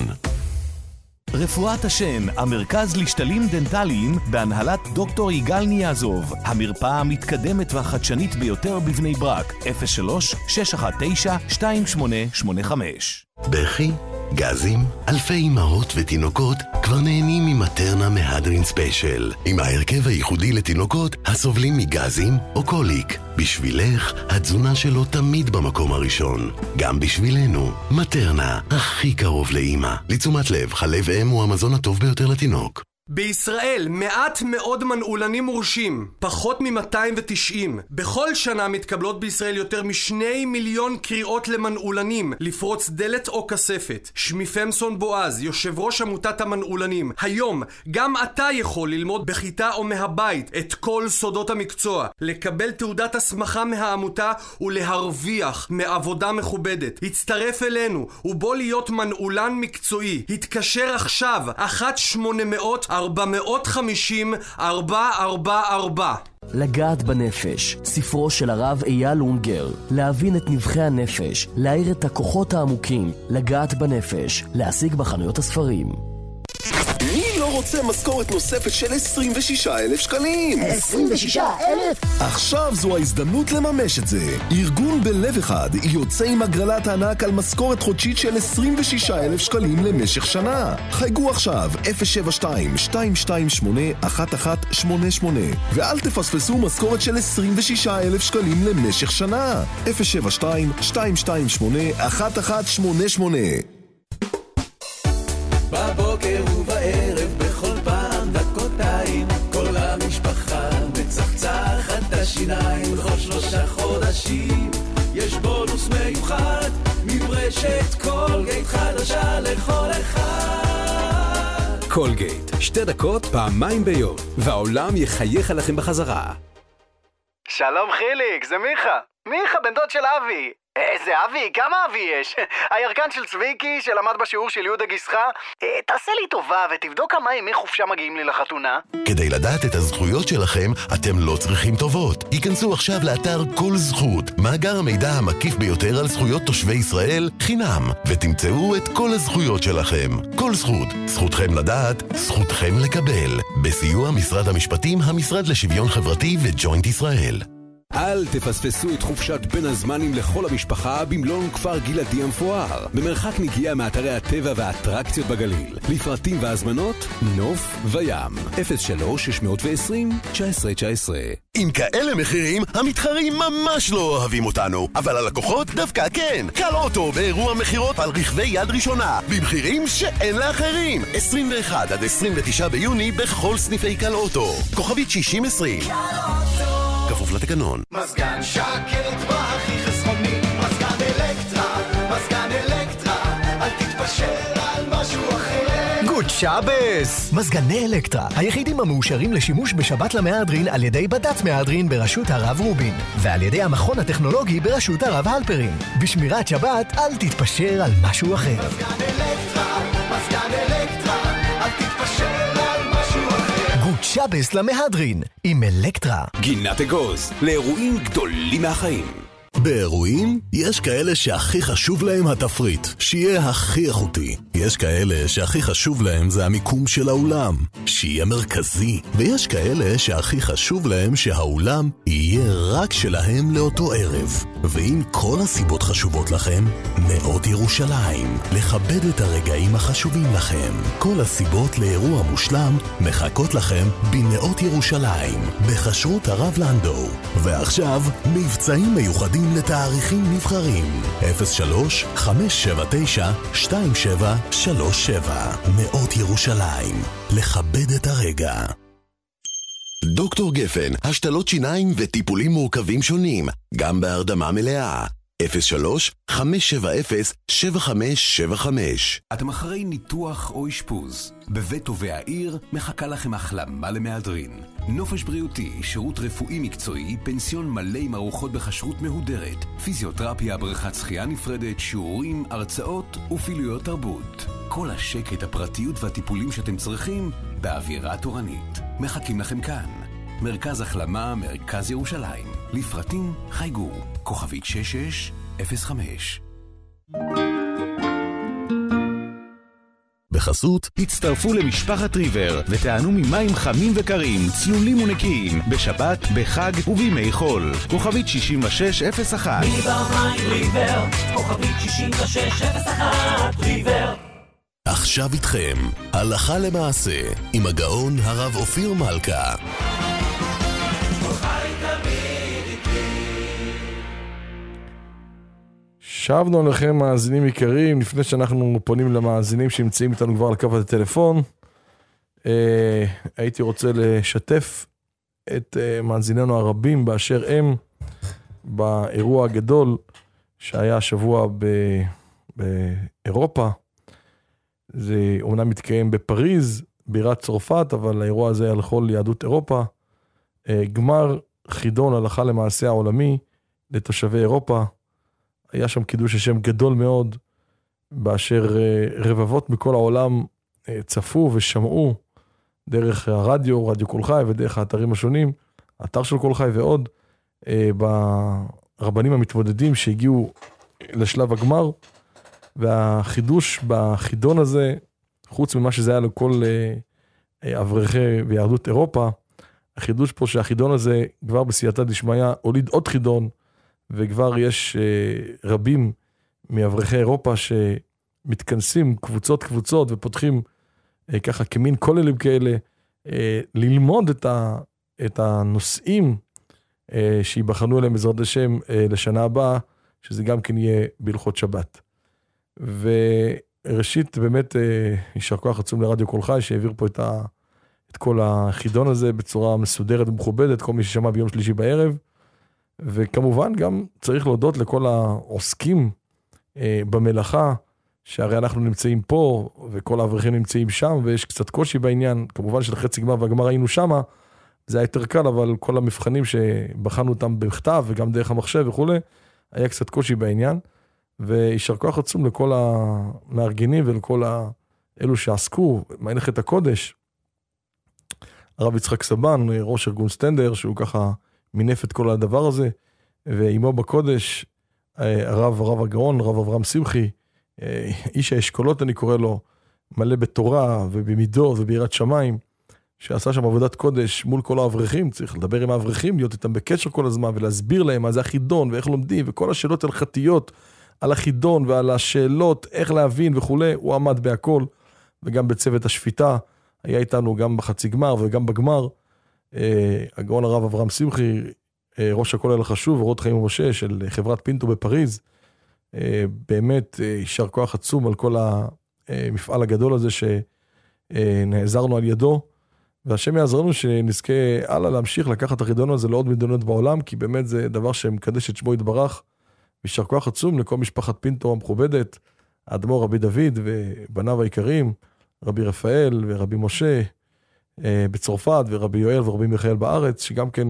רפואת השן, המרכז לשתלים דנטליים בהנהלת דוקטור יגאל ניאזוב. המרפאה המתקדמת והחדשנית ביותר בבני ברק. אפס שלוש שש אחת תשע שתיים שמונה שמונה חמש. בכי, גזים, אלפי אמהות ותינוקות כבר נהנים ממטרנה מהדרין ספיישל, עם ההרכב הייחודי לתינוקות הסובלים מגזים או קוליק. בשבילך, התזונה שלו תמיד במקום הראשון. גם בשבילנו, מטרנה, הכי קרוב לאמא. לתשומת לב, חלב אם הוא המזון הטוב ביותר לתינוק. בישראל מעט מאוד מנעולנים מורשים, פחות מ-מאתיים ותשעים. בכל שנה מתקבלות בישראל יותר משני מיליון קריאות למנעולנים, לפרוץ דלת או כספת. שמי פמסון בועז, יושב ראש עמותת המנעולנים. היום גם אתה יכול ללמוד בכיתה או מהבית את כל סודות המקצוע, לקבל תעודת הסמכה מהעמותה ולהרוויח מעבודה מכובדת. הצטרף אלינו ובוא להיות מנעולן מקצועי. התקשר עכשיו אחת שמונה אפס אפס ארבע חמש אפס ארבע ארבע ארבע. לגעת בנפש, ספרו של הרב אייל אונגר. להבין את נבחי הנפש, להאיר את הכוחות העמוקים. לגעת בנפש, להשיג בחנויות הספרים. מי לא רוצה משכורת נוספת של עשרים ושישה אלף שקלים. עשרים ושישה אלף? עכשיו זו ההזדמנות לממש את זה. ארגון בלב אחד יוצא עם הגרלת הענק על משכורת חודשית של עשרים ושישה אלף שקלים למשך שנה. חייגו עכשיו אפס שבע שתיים שתיים שתיים שמונה אחת אחת שמונה שמונה ואל תפספסו משכורת של עשרים ושישה אלף שקלים למשך שנה. אפס שבע שתיים שתיים שתיים שמונה אחת אחת שמונה שמונה. בבוקר ובערב בכל פעם דקותיים כל המשפחה מצחצחת את השיניים בכל שלושה חודשים יש בונוס מיוחד מברשת קולגייט חדשה לכל אחד. קולגייט, שתי דקות פעמיים ביום והעולם יחייך עליכם בחזרה. שלום חיליק, זה מיכה מיכה בן דוד של אבי. איזה אבי? כמה אבי יש? הירקן של צביקי שלמד בשיעור של יהודה גיסחה. תעשה לי טובה ותבדוק כמה ימי חופשה מגיעים לי לחתונה. כדי לדעת את הזכויות שלכם, אתם לא צריכים טובות. היכנסו עכשיו לאתר כל זכות, מאגר המידע המקיף ביותר על זכויות תושבי ישראל, חינם, ותמצאו את כל הזכויות שלכם. כל זכות, זכותכם לדעת, זכותכם לקבל. בסיוע משרד המשפטים, המשרד לשוויון חברתי וג'וינט ישראל. אל תפספסו את חופשת בין הזמנים לכל המשפחה במלון כפר גלעדי המפואר, במרחק נגיעה מאתרי הטבע והאטרקציות בגליל. לפרטים והזמנות, נוף וים. אפס שלוש שש עשרים תשע עשרה תשע עשרה. עם כאלה מחירים, המתחרים ממש לא אוהבים אותנו, אבל הלקוחות דווקא כן. קל אוטו באירוע מחירות על רכבי יד ראשונה, במחירים שאין לאחרים. עשרים ואחד עד עשרים ותשעה ביוני בכל סניפי קל אוטו. כוכבית שישים עשרים. קל אוטו. כפוף לתקנון. מזגן שקט בהכי חסכוני, מזגן אלקטרה, מזגן אלקטרה, אל תתפשר על משהו אחר. גוד שבס! מזגני אלקטרה, היחידים המאושרים לשימוש בשבת למהדרין על ידי בד"ץ מהדרין בראשות הרב רובין, ועל ידי המכון הטכנולוגי בראשות הרב הלפרין. בשמירת שבת, אל תתפשר על משהו אחר. מזגן אלקטרה, מזגן אלקטרה, אל תתפשר על משהו אחר. גוד שבס למהדרין, עם אלקטרה. גינת אגוז, לאירועים גדולים מהחיים. באירועים יש כאלה שהכי חשוב להם התפריט, שיהיה הכי איכותי. יש כאלה שהכי חשוב להם זה המיקום של האולם, שיהיה מרכזי. ויש כאלה שהכי חשוב להם שהאולם יהיה רק שלהם לאותו ערב. ואם כל הסיבות חשובות לכם, נאות ירושלים, לכבד את הרגעים החשובים לכם. כל הסיבות לאירוע מושלם מחכות לכם בנאות ירושלים, בחשרות הרב לנדו. ועכשיו, מבצעים מיוחדים לתאריכים נבחרים. אפס שלוש חמש שבע תשע שתיים שבע שלוש שבע. נאות ירושלים, לכבד את הרגע. דוקטור גפן, השתלות שיניים וטיפולים מורכבים שונים, גם בהרדמה מלאה. אפס שלוש חמש שבע אפס שבע חמש שבע חמש. אתם אחרי ניתוח או אשפוז. בבית טובי העיר מחכה לכם החלמה למהדרין. נופש בריאותי, שירות רפואי מקצועי, פנסיון מלא עם ארוחות בכשרות מהודרת, פיזיותרפיה, בריכת שחייה נפרדת, שיעורים, הרצאות ופעילויות תרבות. כל השקט, הפרטיות והטיפולים שאתם צריכים באווירה תורנית. מחכים לכם כאן. מרכז החלמה, מרכז ירושלים. לפרטים חייגו, כוכבית שש שש אפס חמש. בחסות, הצטרפו למשפחת ריבר ותענו ממים חמים וקרים, צלולים ונקיים, בשבת, בחג ובימי חול. כוכבית שישים ושש אפס אחת. ריבר מים ריבר, כוכבית שישים ושש אפס אחת, ריבר. עכשיו איתכם, הלכה למעשה, עם הגאון הרב אופיר מלכה. שבנו לכם מאזינים יקרים, לפני שאנחנו פונים למאזינים שנמצאים איתנו כבר על קו הטלפון, אה, הייתי רוצה לשתף את אה, מאזיננו הרבים באשר הם באירוע הגדול שהיה השבוע ב- באירופה. זה אומנם מתקיים בפריז, בירת צרפת, אבל האירוע הזה היה לכל יהדות אירופה. אה, גמר חידון הלכה למעשה העולמי לתושבי אירופה. היה שם קידוש השם גדול מאוד, באשר רבבות מכל העולם צפו ושמעו דרך הרדיו, רדיו כל חי, ודרך האתרים השונים, האתר של כל חי ועוד, ברבנים המתמודדים שהגיעו לשלב הגמר, והחידוש בחידון הזה, חוץ ממה שזה היה לכל אברכי ויהדות אירופה. החידוש פה שהחידון הזה כבר בסייעתא דשמיא הוליד עוד חידון, וכבר יש רבים מאברכי אירופה שמתכנסים קבוצות קבוצות ופותחים ככה כמין כוללים כאלה, ללמוד את, ה, את הנושאים שיבחנו אליהם בעזרת השם לשנה הבאה, שזה גם כן יהיה בהלכות שבת. וראשית באמת יישר כוח עצום לרדיו קול חי שהעביר פה את, ה, את כל החידון הזה בצורה מסודרת ומכובדת, כל מי ששמע ביום שלישי בערב, וכמובן גם צריך להודות לכל העוסקים במלאכה, שהרי אנחנו נמצאים פה, וכל האברכים נמצאים שם, ויש קצת קושי בעניין, כמובן של חצי גמר והגמר היינו שמה, זה היה יותר קל, אבל כל המבחנים שבחנו אותם בכתב, וגם דרך המחשב וכו', היה קצת קושי בעניין, וישר כוח עצום לכל המארגנים, ולכל אלו שעסקו, מלאכת הקודש, הרב יצחק סבן, ראש ארגון סטנדר, שהוא ככה מינף את כל הדבר הזה, ועימו בקודש, הרב הרב הגאון, הרב אברהם שמחי, איש האשכולות אני קורא לו, מלא בתורה ובמידות וביראת שמיים, שעשה שם עבודת קודש מול כל האברכים, צריך לדבר עם האברכים, להיות איתם בקשר כל הזמן, ולהסביר להם מה זה החידון, ואיך לומדים, וכל השאלות הלכתיות על החידון, ועל השאלות, איך להבין וכו', הוא עמד בהכל, וגם בצוות השפיטה, היה איתנו גם בחצי גמר וגם בגמר, הגאון הרב אברהם שמחי, ראש הכולל החשוב, אורות חיים ומשה, של חברת פינטו בפריז, באמת יישר כוח עצום על כל המפעל הגדול הזה שנעזרנו על ידו, והשם יעזרנו שנזכה הלאה להמשיך לקחת את החידון הזה לעוד מדינות בעולם, כי באמת זה דבר שמקדש את שמו יתברך, ויישר כוח עצום לכל משפחת פינטו המכובדת, האדמו"ר רבי דוד ובניו היקרים, רבי רפאל ורבי משה בצרפת, ורבי יואל ורבי מיכאל בארץ, שגם כן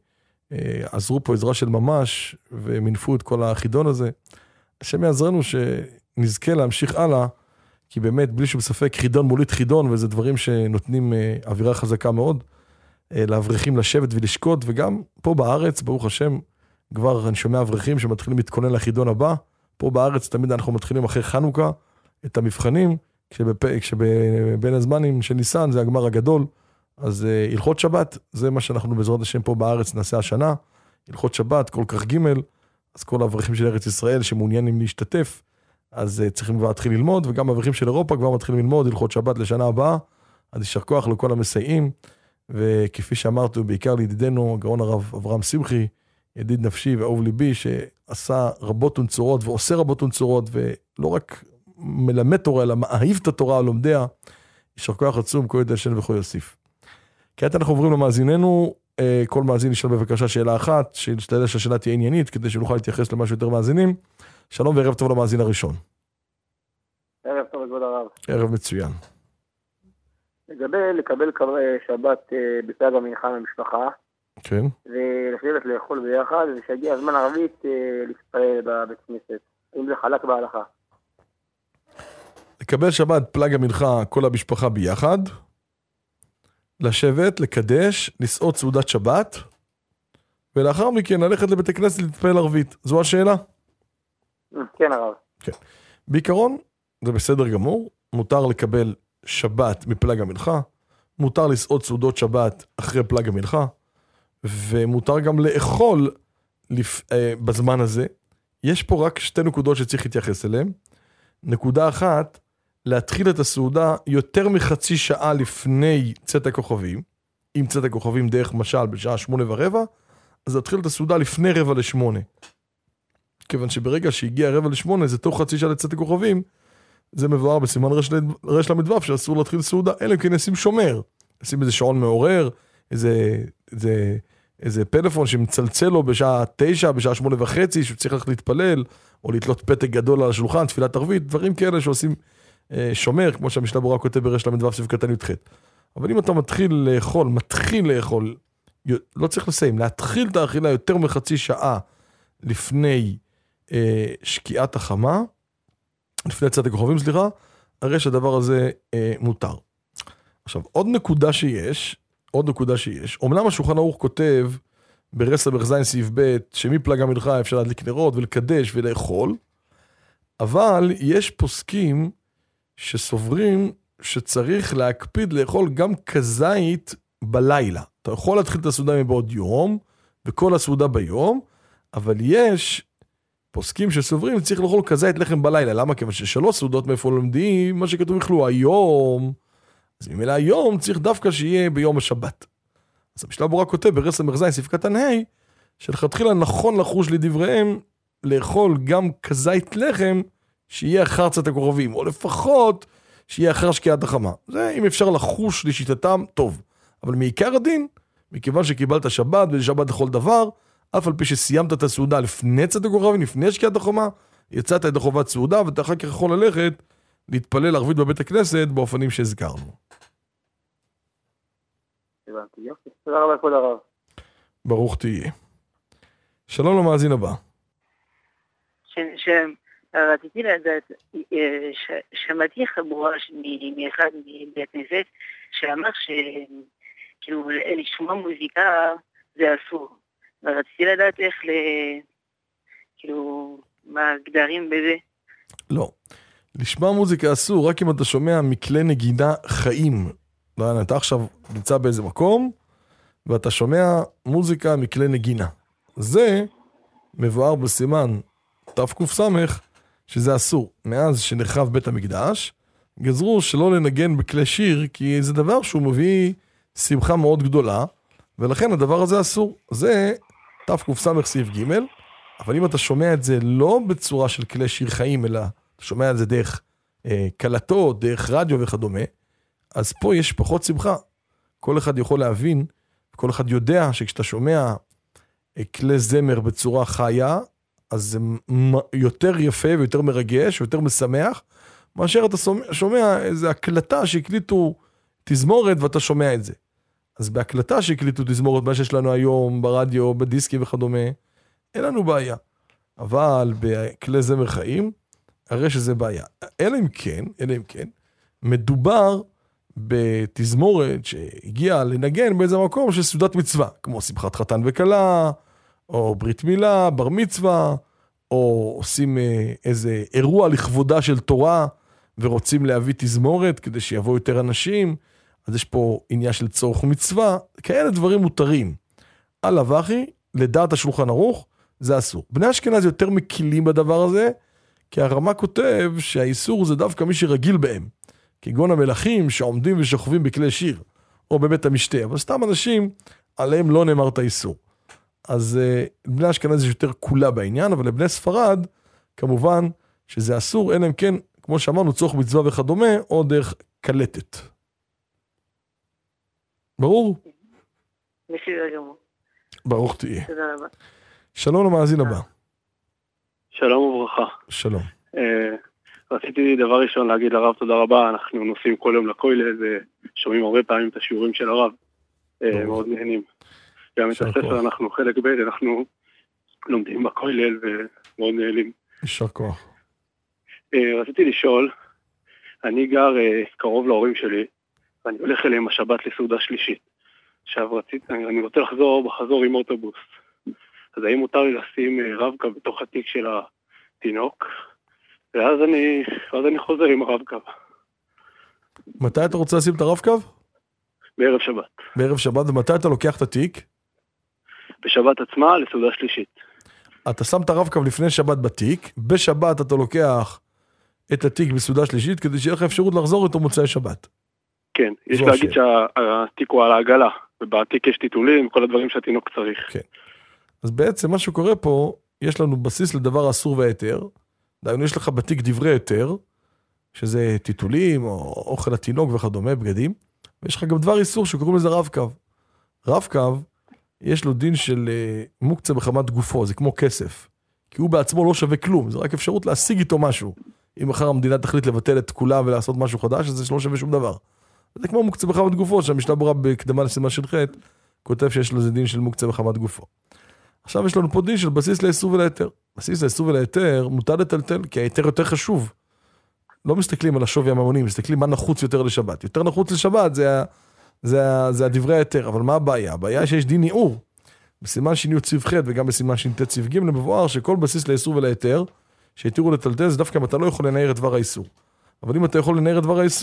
עזרו פה עזרה של ממש, ומנפו את כל החידון הזה. השם יעזרנו שנזכה להמשיך הלאה, כי באמת בלי שום ספק חידון מוליד חידון, וזה דברים שנותנים אווירה חזקה מאוד, לאברכים לשבת ולשקוט, וגם פה בארץ, ברוך השם, כבר אני שומע אברכים שמתחילים להתכונן לחידון הבא, פה בארץ תמיד אנחנו מתחילים אחרי חנוכה את המבחנים, כשבפ... כשבין הזמנים של ניסן זה הגמר הגדול, אז הלכות שבת, זה מה שאנחנו בעזרת השם פה בארץ נעשה השנה, הלכות שבת, כל כך ג' אז כל האברכים של ארץ ישראל שמעוניינים להשתתף, אז צריכים כבר להתחיל ללמוד, וגם האברכים של אירופה כבר מתחילים ללמוד הלכות שבת לשנה הבאה, אז יישר כוח לכל המסייעים, וכפי שאמרתי, בעיקר לידידנו, הגאון הרב אברהם שמחי, ידיד נפשי ואהוב ליבי, שעשה רבות ונצורות, ועושה רבות ונצורות, ולא רק מלמד תורה, אלא מאהיב את התורה על לומדיה, יישר כוח עצום, כה ידע השם וכה יוסיף. כעת אנחנו עוברים למאזיננו, כל מאזין ישאל בבקשה שאלה אחת, שתדע שהשאלה תהיה עניינית, כדי שנוכל להתייחס למשהו יותר מאזינים. שלום וערב טוב למאזין הראשון. ערב טוב, כבוד הרב. ערב מצוין. לגבי לקבל שבת בפלג המנחה מהמשפחה, כן. ולשבת לאכול ביחד, ושהגיע הזמן ערבית להתפלל בבית כנסת. אם זה חלק בהלכה. לקבל שבת פלג המנחה כל המשפחה ביחד, לשבת, לקדש, לסעוד סעודת שבת, ולאחר מכן ללכת לבית הכנסת להתפלל ערבית. זו השאלה? כן, הרב. כן. בעיקרון, זה בסדר גמור, מותר לקבל שבת מפלג המנחה, מותר לסעוד סעודות שבת אחרי פלג המנחה, ומותר גם לאכול לפ... אה, בזמן הזה. יש פה רק שתי נקודות שצריך להתייחס אליהן. נקודה אחת, להתחיל את הסעודה יותר מחצי שעה לפני צאת הכוכבים. אם צאת הכוכבים דרך משל בשעה שמונה ורבע, אז להתחיל את הסעודה לפני רבע לשמונה. כיוון שברגע שהגיע רבע לשמונה, זה תוך חצי שעה לצאת הכוכבים, זה מבואר בסימן רש למדבב, שאסור להתחיל סעודה, אלא כי נשים שומר. נשים איזה שעון מעורר, איזה, איזה, איזה פלאפון שמצלצל לו בשעה תשע, בשעה שמונה וחצי, שצריך ללכת להתפלל, או לתלות פתק גדול על השולחן, תפילת ערבית, דברים כאלה שעושים אה, שומר, כמו שהמשנה ברורה כותב ברש למדבב סביב קטן י"ח. אבל אם אתה מתחיל לאכול, מתחיל לאכול, לא צריך לסיים, להתחיל את האכילה יותר מחצי שעה לפני אה, שקיעת החמה, לפני צאת הכוכבים, סליחה, הרי שהדבר הזה אה, מותר. עכשיו, עוד נקודה שיש, עוד נקודה שיש, אומנם השולחן ערוך כותב ברס ברזין סעיף ב' שמפלג המנחה אפשר להדליק נרות ולקדש ולאכול, אבל יש פוסקים שסוברים שצריך להקפיד לאכול גם כזית בלילה. אתה יכול להתחיל את הסעודה מבעוד יום, וכל הסעודה ביום, אבל יש פוסקים שסוברים, צריך לאכול כזית לחם בלילה. למה? כיוון ששלוש סעודות מאיפה לומדים, מה שכתוב יכלו היום, אז ממילא היום צריך דווקא שיהיה ביום השבת. אז המשנה ברורה כותב ברס המרזיים סעיף קטן ה' שלכתחילה נכון לחוש לדבריהם לאכול גם כזית לחם שיהיה אחר צאת הכוכבים, או לפחות שיהיה אחר שקיעת החמה. זה אם אפשר לחוש לשיטתם, טוב. אבל מעיקר הדין, מכיוון שקיבלת שבת ולשבת לכל דבר, אף על פי שסיימת את הסעודה לפני צאת הכוכבים, לפני שקיעת החמה, יצאת את החובת סעודה, ואתה אחר כך יכול ללכת להתפלל ערבית בבית הכנסת באופנים שהזכרנו. הבנתי, יופי. תודה רבה כבוד הרב. ברוך תהיה. שלום למאזין הבא. רציתי לדעת, שמעתי חבורה מאחד מבית כנסת שאמר שכאילו לשמוע מוזיקה זה אסור. ורציתי לדעת איך ל... כאילו, מה הגדרים בזה? לא. לשמוע מוזיקה אסור רק אם אתה שומע מכלי נגינה חיים. לא, אתה עכשיו נמצא באיזה מקום, ואתה שומע מוזיקה מכלי נגינה. זה מבואר בסימן תק"ס, שזה אסור. מאז שנחרב בית המקדש, גזרו שלא לנגן בכלי שיר, כי זה דבר שהוא מביא שמחה מאוד גדולה, ולכן הדבר הזה אסור. זה תק"ס סעיף ג', אבל אם אתה שומע את זה לא בצורה של כלי שיר חיים, אלא אתה שומע את זה דרך אה, קלטות, דרך רדיו וכדומה, אז פה יש פחות שמחה. כל אחד יכול להבין, כל אחד יודע שכשאתה שומע אה, כלי זמר בצורה חיה, אז זה יותר יפה ויותר מרגש ויותר משמח, מאשר אתה שומע איזו הקלטה שהקליטו תזמורת ואתה שומע את זה. אז בהקלטה שהקליטו תזמורת, מה שיש לנו היום ברדיו, בדיסקים וכדומה, אין לנו בעיה. אבל בכלי זמר חיים, הרי שזה בעיה. אלא אם כן, אלא אם כן, מדובר בתזמורת שהגיעה לנגן באיזה מקום של סעודת מצווה, כמו שמחת חתן וכלה, או ברית מילה, בר מצווה, או עושים איזה אירוע לכבודה של תורה, ורוצים להביא תזמורת כדי שיבואו יותר אנשים, אז יש פה עניין של צורך מצווה, כאלה דברים מותרים. עליו אחי, לדעת השולחן ערוך, זה אסור. בני אשכנז יותר מקילים בדבר הזה, כי הרמ"א כותב שהאיסור זה דווקא מי שרגיל בהם, כגון המלכים שעומדים ושוכבים בכלי שיר, או בבית המשתה, אבל סתם אנשים, עליהם לא נאמר את האיסור. אז uh, בני אשכנז יש יותר כולה בעניין, אבל לבני ספרד, כמובן שזה אסור, אלא אם כן, כמו שאמרנו, צורך מצווה וכדומה, או דרך קלטת. ברור? בסדר גמור. ברוך תהיה. תודה רבה. שלום למאזין הבא. שלום וברכה. שלום. רציתי דבר ראשון להגיד לרב תודה רבה, אנחנו נוסעים כל יום לכולל ושומעים הרבה פעמים את השיעורים של הרב, מאוד נהנים. גם את הספר אנחנו חלק ב', אנחנו לומדים בכולל ומאוד נהנים. יישר כוח. רציתי לשאול, אני גר קרוב להורים שלי, ואני הולך אליהם השבת לסעודה שלישית. עכשיו רציתי, אני רוצה לחזור בחזור עם אוטובוס. אז האם מותר לי לשים רב-קו בתוך התיק של התינוק? ואז אני, ואז אני חוזר עם הרב-קו. מתי אתה רוצה לשים את הרב-קו? בערב שבת. בערב שבת, ומתי אתה לוקח את התיק? בשבת עצמה לסעודה שלישית. אתה שם את הרב-קו לפני שבת בתיק, בשבת אתה לוקח את התיק בסעודה שלישית, כדי שיהיה לך אפשרות לחזור איתו מוצאי שבת. כן, יש להגיד שהתיק הוא על העגלה, ובתיק יש טיטולים, כל הדברים שהתינוק צריך. כן. אז בעצם מה שקורה פה, יש לנו בסיס לדבר אסור והיתר, דיינו יש לך בתיק דברי היתר, שזה טיטולים, או אוכל התינוק וכדומה, בגדים, ויש לך גם דבר איסור שקוראים לזה רב-קו. רב-קו, יש לו דין של מוקצה בחמת גופו, זה כמו כסף, כי הוא בעצמו לא שווה כלום, זה רק אפשרות להשיג איתו משהו. אם אחר המדינה תחליט לבטל את כולה ולעשות משהו חדש, אז זה לא שווה שום דבר. זה כמו מוקצה בחמת גופו, שהמשנה ברורה בקדמה לסימן של חטא, כותב שיש לו זה דין של מוקצה בחמת גופו. עכשיו יש לנו פה דין של בסיס לאיסור ולהיתר. בסיס לאיסור ולהיתר מותר לטלטל, כי ההיתר יותר חשוב. לא מסתכלים על השווי הממוני, מסתכלים מה נחוץ יותר לשבת. יותר נחוץ לשבת זה, זה, זה הדברי היתר, אבל מה הבעיה? הבעיה היא שיש דין ניעור. בסימן שני צי"ח וגם בסימן שני צי"ג מבואר שכל בסיס לאיסור ולהיתר, שהתירו לטלטל, זה דווקא אם אתה לא יכול לנער את דבר האיסור. אבל אם אתה יכול לנער את דבר האיסור,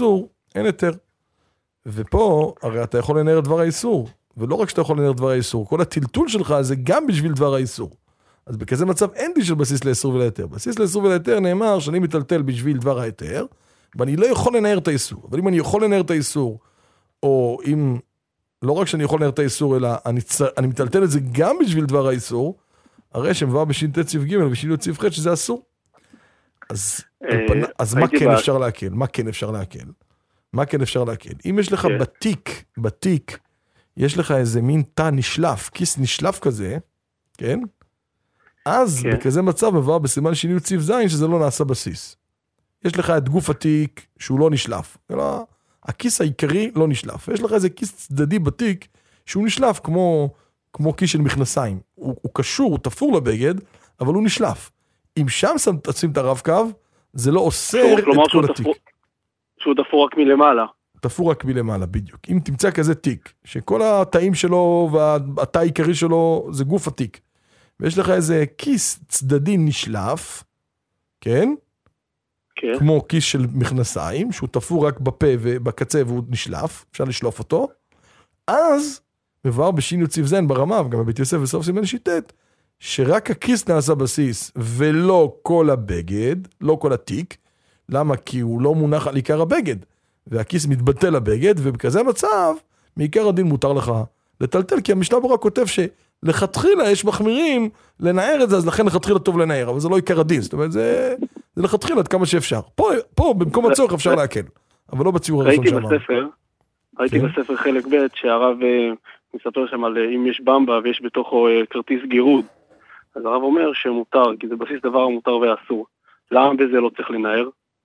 אין היתר. ופה, הרי אתה יכול לנער את דבר האיסור, ולא רק שאתה יכול לנער את דבר האיסור, כל הטלטול שלך זה גם בשביל דבר האיסור. אז בכזה מצב אין לי של בסיס לאיסור ולהיתר. בסיס לאיסור ולהיתר נאמר שאני מטלטל בשביל דבר ההיתר, ואני לא יכול לנער את האיסור. אבל אם אני יכול לנער את האיסור, או אם, לא רק שאני יכול לנער את האיסור, אלא אני, אני מטלטל את זה גם בשביל דבר האיסור, הרי שמבוא בשין תציב ג' ובשין יציב ח' שזה אסור. אז, אז מה כן אפשר להקל? מה כן אפשר להקל? מה כן אפשר להקל? אם יש לך בתיק, בתיק, יש לך איזה מין תא נשלף, כיס נשלף כזה, כן? אז בכזה מצב מבוא בסימן שין יציב זין שזה לא נעשה בסיס. יש לך את גוף התיק שהוא לא נשלף, אלא הכיס העיקרי לא נשלף. יש לך איזה כיס צדדי בתיק שהוא נשלף כמו, כמו כיס של מכנסיים. הוא, הוא קשור, הוא תפור לבגד, אבל הוא נשלף. אם שם תשים את הרב קו, זה לא אוסר את כל התיק. שהוא תפור רק מלמעלה. תפור רק מלמעלה, בדיוק. אם תמצא כזה תיק, שכל התאים שלו והתא העיקרי שלו זה גוף התיק, ויש לך איזה כיס צדדי נשלף, כן? כן. כמו כיס של מכנסיים, שהוא תפור רק בפה ובקצה והוא נשלף, אפשר לשלוף אותו, אז מבואר בשין יציב זין ברמה, וגם בבית יוסף וסוף סימן שיטת, שרק הכיס נעשה בסיס, ולא כל הבגד, לא כל התיק, למה? כי הוא לא מונח על עיקר הבגד, והכיס מתבטל לבגד, ובכזה מצב, מעיקר הדין מותר לך לטלטל, כי המשנה ברורה כותב שלכתחילה יש מחמירים לנער את זה, אז לכן לכתחילה טוב לנער, אבל זה לא עיקר הדין, זאת אומרת, זה, זה לכתחילה עד כמה שאפשר. פה, פה במקום הצורך אפשר להקל, אבל לא בציור הראשון שאמר. ראיתי בספר, ראיתי בספר חלק ב' שהרב מספר שם על אם יש במבה ויש בתוכו כרטיס גירוד, אז הרב אומר שמותר, כי זה בסיס דבר המותר ואסור. למה בזה לא צריך לנער?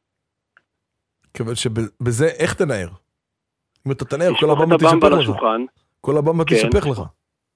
כיוון שבזה איך תנער? אם אתה תנער, כל הבמה תשפך לך. כל הבמה תשפך לך.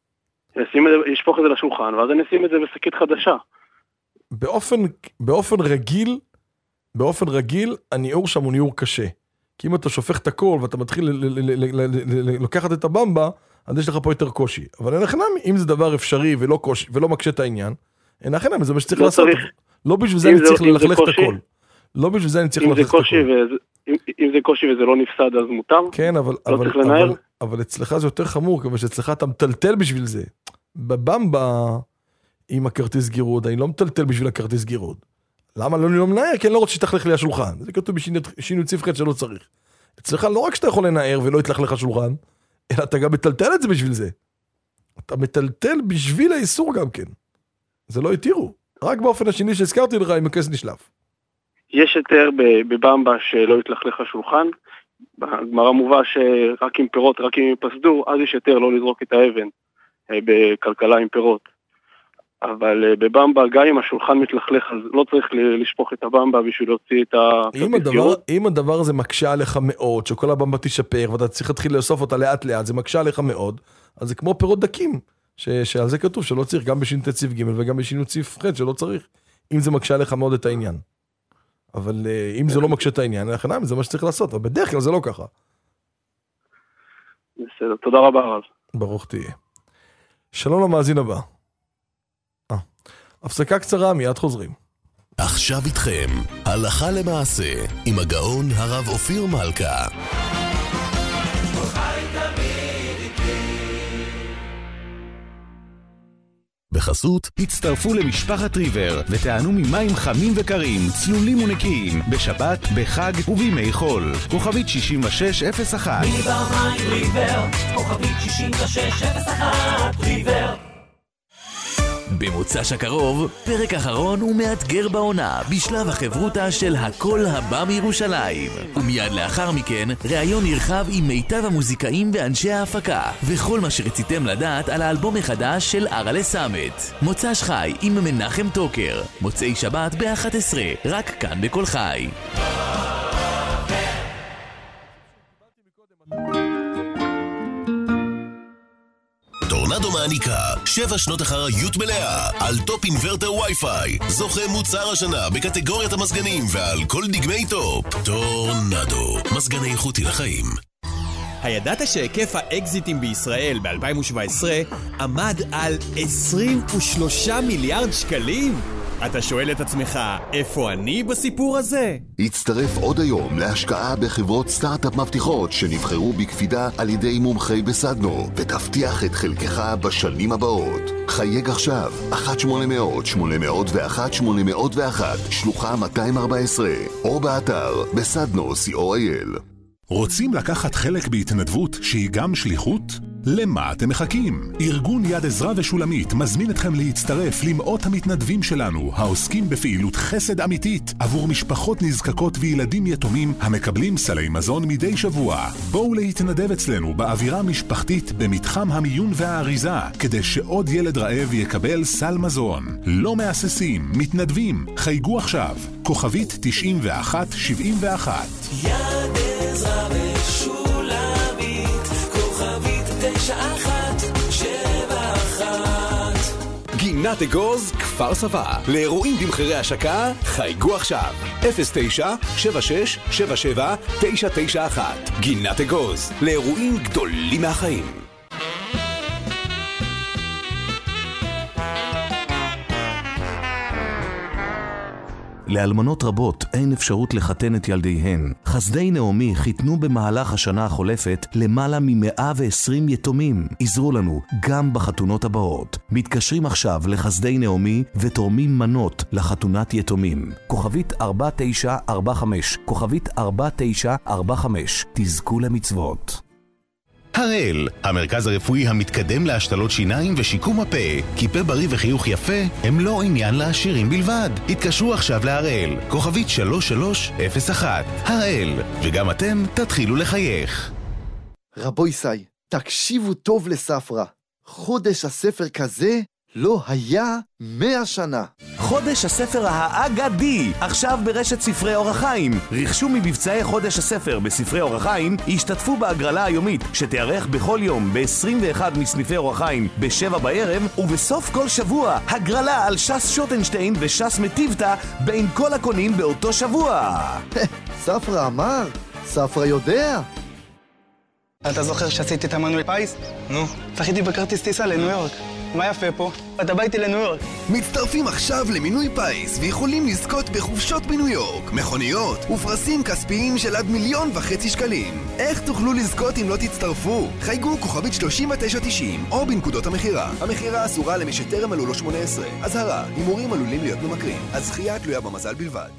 ישפוך את זה לשולחן, ואז נשים את זה בשקית חדשה. באופן, באופן רגיל, באופן רגיל, הניעור שם הוא ניעור קשה. כי אם אתה שופך את הכל, ואתה מתחיל לקחת את הבמבה, אז יש לך פה יותר קושי. אבל אין הכנם, אם זה דבר אפשרי ולא קושי, ולא מקשה את העניין, אין הכנם, זה מה שצריך לעשות. לא בשביל זה אני צריך ללכלך את הכל. לא בשביל זה אני צריך ללכלך את הכל. אם זה קושי וזה לא נפסד, אז מותר. כן, אבל, אבל, אבל, אבל אצלך זה יותר חמור, כיוון שאצלך אתה מטלטל בשביל זה. בבמבה, עם הכרטיס גירוד, אני לא מטלטל בשביל הכרטיס גירוד. למה לא לא מנער? כי אני לא רוצה שתחלך לי השולחן. זה כתוב בשין יציב ח' שלא צריך. אצלך לא רק שאתה יכול לנער ולא יתלך לך השולחן, אלא אתה גם מטלטל את זה בשביל זה. אתה מטלטל בשביל האיסור גם כן. זה לא יתירו. רק באופן השני שהזכרתי לך עם הכס נשלף. יש יותר בבמבה שלא יתלך לך השולחן. בגמרא מובא שרק עם פירות, רק עם פסדו, אז יש יותר לא לזרוק את האבן בכלכלה עם פירות. אבל בבמבה, גם אם השולחן מתלכלך, אז לא צריך לשפוך את הבמבה בשביל להוציא את הדבר. אם הדבר הזה מקשה עליך מאוד, שכל הבמבה תשפך, ואתה צריך להתחיל לאסוף אותה לאט לאט, זה מקשה עליך מאוד, אז זה כמו פירות דקים, שעל זה כתוב שלא צריך, גם בשין תציב ג' וגם בשין יציב ח' שלא צריך, אם זה מקשה עליך מאוד את העניין. אבל אם זה לא מקשה את העניין, זה מה שצריך לעשות, אבל בדרך כלל זה לא ככה. בסדר, תודה רבה רב. ברוך תהיה. שלום למאזין הבא. הפסקה קצרה, מיד חוזרים. עכשיו איתכם, הלכה למעשה, עם הגאון הרב אופיר מלכה. בחסות, הצטרפו למשפחת ריבר ותענו ממים חמים וקרים, צלולים ונקיים, בשבת, בחג ובימי חול. כוכבית שישים ושש אפס אחת. ריבר מים ריבר, כוכבית שישים ושש אפס אחת, ריבר. במוצ"ש הקרוב, פרק אחרון ומאתגר בעונה, בשלב החברותה של הכל הבא מירושלים. ומיד לאחר מכן, ראיון נרחב עם מיטב המוזיקאים ואנשי ההפקה, וכל מה שרציתם לדעת על האלבום החדש של ארלה סאמט. מוצ"ש חי עם מנחם טוקר, מוצאי שבת ב-אחת עשרה, רק כאן בכל חי. טורנדו מעניקה שבע שנות אחריות מלאה על טופ אינברטר וי-פיי, זוכה מוצר השנה בקטגוריית המזגנים ועל כל דגמי טופ. טורנדו, מזגני איכותי לחיים. הידעת שהיקף האקזיטים בישראל ב-אלפיים שבע עשרה עמד על עשרים ושלושה מיליארד שקלים? אתה שואל את עצמך, איפה אני בסיפור הזה? הצטרף עוד היום להשקעה בחברות סטארט-אפ מבטיחות שנבחרו בקפידה על ידי מומחי בסדנו, ותבטיח את חלקך בשנים הבאות. חייג עכשיו, אחת שמונה מאות שמונה מאות ואחת שמונה מאות ואחת, שלוחה מאתיים וארבע עשרה, או באתר בסדנו סי או איי אל. רוצים לקחת חלק בהתנדבות שהיא גם שליחות? למה אתם מחכים? ארגון יד עזרא ושולמית מזמין אתכם להצטרף למאות המתנדבים שלנו העוסקים בפעילות חסד אמיתית עבור משפחות נזקקות וילדים יתומים המקבלים סלי מזון מדי שבוע. בואו להתנדב אצלנו באווירה משפחתית במתחם המיון והאריזה כדי שעוד ילד רעב יקבל סל מזון. לא מאססים, מתנדבים. חייגו עכשיו. כוכבית תשעים ואחת שבעים ואחת. יד עזרא ושולמית, כוכבית תשע אחת שבע אחת. גינת אגוז, כפר סבא. לאירועים במחירי השקה, חייגו עכשיו. אפס תשע שבע שש שבע שבע תשע תשע אחת. גינת אגוז, לאירועים גדולים מהחיים. לאלמנות רבות אין אפשרות לחתן את ילדיהן. חסדי נעמי חיתנו במהלך השנה החולפת למעלה מ-מאה ועשרים יתומים. עזרו לנו גם בחתונות הבאות. מתקשרים עכשיו לחסדי נעמי ותורמים מנות לחתונת יתומים. כוכבית ארבע תשע ארבע חמש, כוכבית ארבע תשע ארבע חמש. תזכו למצוות. הראל, המרכז הרפואי המתקדם להשתלות שיניים ושיקום הפה. כי פה בריא וחיוך יפה הם לא עניין לעשירים בלבד. התקשרו עכשיו להראל, כוכבית שלוש שלוש אפס אחת. הראל, וגם אתם תתחילו לחייך. רבוי סי, תקשיבו טוב לספרה. חודש הספר כזה לא היה מאה שנה. חודש הספר האגדי, עכשיו ברשת ספרי אור החיים. רכשו מבצעי חודש הספר בספרי אור החיים, השתתפו בהגרלה היומית שתארך בכל יום ב-עשרים ואחד מסניפי אור החיים בשבע בערב, ובסוף כל שבוע הגרלה על שס שוטנשטיין ושס מטיבטה בין כל הקונים באותו שבוע. ספרה אמר, ספרה יודע. אתה זוכר שעשיתי את המנוי פייס? נו, זכיתי בכרטיס טיסה לניו יורק. מה יפה פה? אתה בא איתי לניו יורק. מצטרפים עכשיו למינוי פייס ויכולים לזכות בחופשות בניו יורק, מכוניות ופרסים כספיים של עד מיליון וחצי שקלים. איך תוכלו לזכות אם לא תצטרפו? חייגו כוכבית שלושים ותשע תשעים או בנקודות המחירה. המחירה אסורה למי שטרם מלאו לו שמונה עשרה. אזהרה, הימורים עלולים להיות ממכרים. הזכייה תלויה במזל בלבד.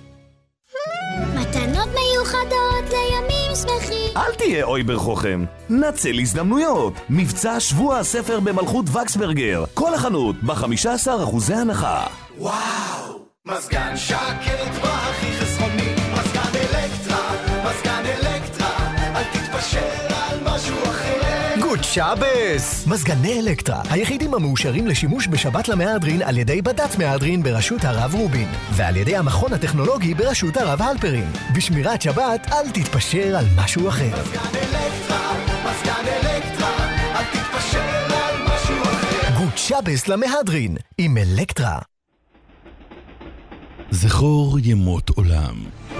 מתנות מיוחדות לימים שמחים. אל תהיה אוי ברחוכם, נצל הזדמנויות. מבצע שבוע הספר במלכות וקסברגר. כל החנות ב-חמישה עשר אחוזי הנחה. וואו, מזגן שקט והכי חסכוני, מזגן אלקטרה, מזגן אלקטרה, אל תתפשר על משהו אחר. גוד שבס! מזגני אלקטרה, היחידים המאושרים לשימוש בשבת למהדרין על ידי בד"ץ מהדרין בראשות הרב רובין, ועל ידי המכון הטכנולוגי בראשות הרב הלפרין. בשמירת שבת, אל תתפשר על משהו אחר. מזגן אלקטרה, מזגן אלקטרה, אל תתפשר על משהו אחר. גוד שבס למהדרין, עם אלקטרה. זכור ימות עולם.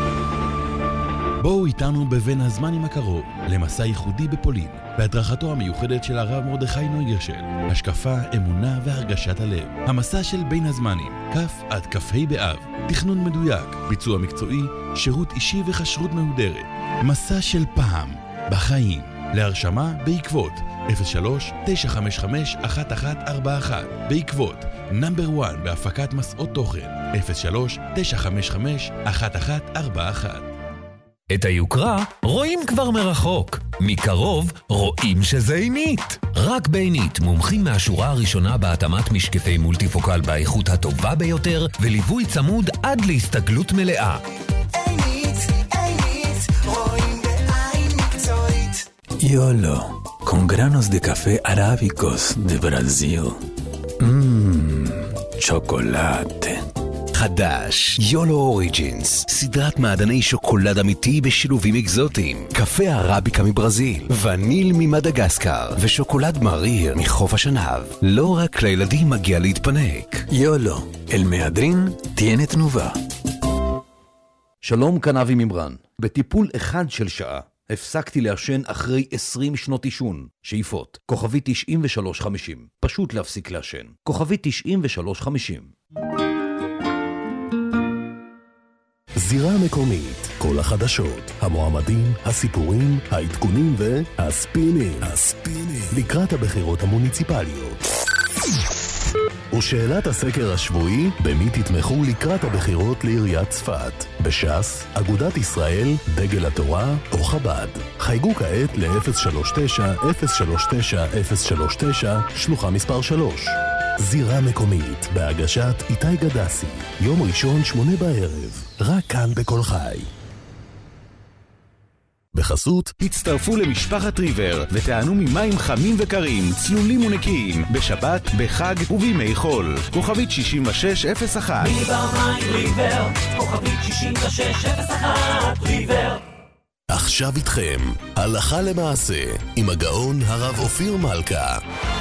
בואו איתנו בבין הזמנים הקרוב למסע ייחודי בפולין, בהדרכתו המיוחדת של הרב מרדכי נויגרשל, השקפה, אמונה והרגשת הלב. המסע של בין הזמנים, כף עד כ"ה באב, תכנון מדויק, ביצוע מקצועי, שירות אישי וחשרות מהודרת. מסע של פעם, בחיים. להרשמה בעקבות אפס שלוש תשע חמש חמש אחת אחת ארבע אחת, בעקבות נאמבר אחת בהפקת מסעות תוכן אפס שלוש תשע חמש חמש אחת אחת ארבע אחת. את היוקרה רואים כבר מרחוק, מקרוב רואים שזה עינית. רק בעינית, מומחים מהשורה הראשונה בהתאמת משקפי מולטיפוקל באיכות הטובה ביותר וליווי צמוד עד להסתגלות מלאה. עינית, עינית, רואים בעין מקצועית. יולו, con granos de café arábicos de Brasil. Mmm, chocolate. חדש, יולו אוריג'ינס, סדרת מעדני שוקולד אמיתי בשילובים אקזוטיים, קפה ערביקה מברזיל, וניל ממדגסקר, ושוקולד מריר מחוף השנהב. לא רק לילדים מגיע להתפנק. יולו, אל מהדרין תהיה תנובה. שלום, כאן אבי ממרן. בטיפול אחד של שעה הפסקתי לעשן אחרי עשרים שנות עישון. שאיפות, כוכבי תשעים ושלוש חמישים. פשוט להפסיק לעשן. כוכבי תשעים ושלוש חמישים. זירה מקומית, כל החדשות, המועמדים, הסיפורים, העדכונים והספינים. הספינים. לקראת הבחירות המוניציפליות. ושאלת הסקר השבועי, במי תתמכו לקראת הבחירות לעיריית צפת? בש"ס, אגודת ישראל, דגל התורה או חב"ד. חייגו כעת ל-אפס שלוש תשע אפס שלוש תשע אפס שלוש תשע, שלוחה מספר שלוש. זירה מקומית, בהגשת איתי גדסי, יום ראשון שמונה בערב, רק כאן בכל חי. בחסות, הצטרפו למשפחת ריבר ותענו ממים חמים וקרים, צלולים ונקיים, בשבת, בחג ובימי חול. כוכבית שישים ושש אפס אחת. ריבר מים ריבר, כוכבית שישים ושש אפס אחת, ריבר. עכשיו איתכם, הלכה למעשה, עם הגאון הרב אופיר מלכה.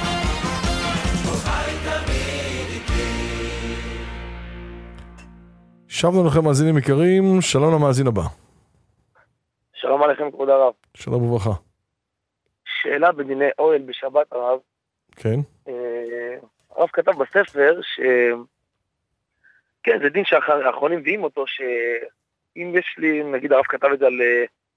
שבנו לכם מאזינים יקרים, שלום למאזין הבא. שלום עליכם כבוד הרב. שלום וברכה. שאלה בדיני אוהל בשבת הרב. כן. הרב כתב בספר ש... כן, זה דין שהאחרונים מביאים אותו, שאם יש לי, נגיד הרב כתב את זה על,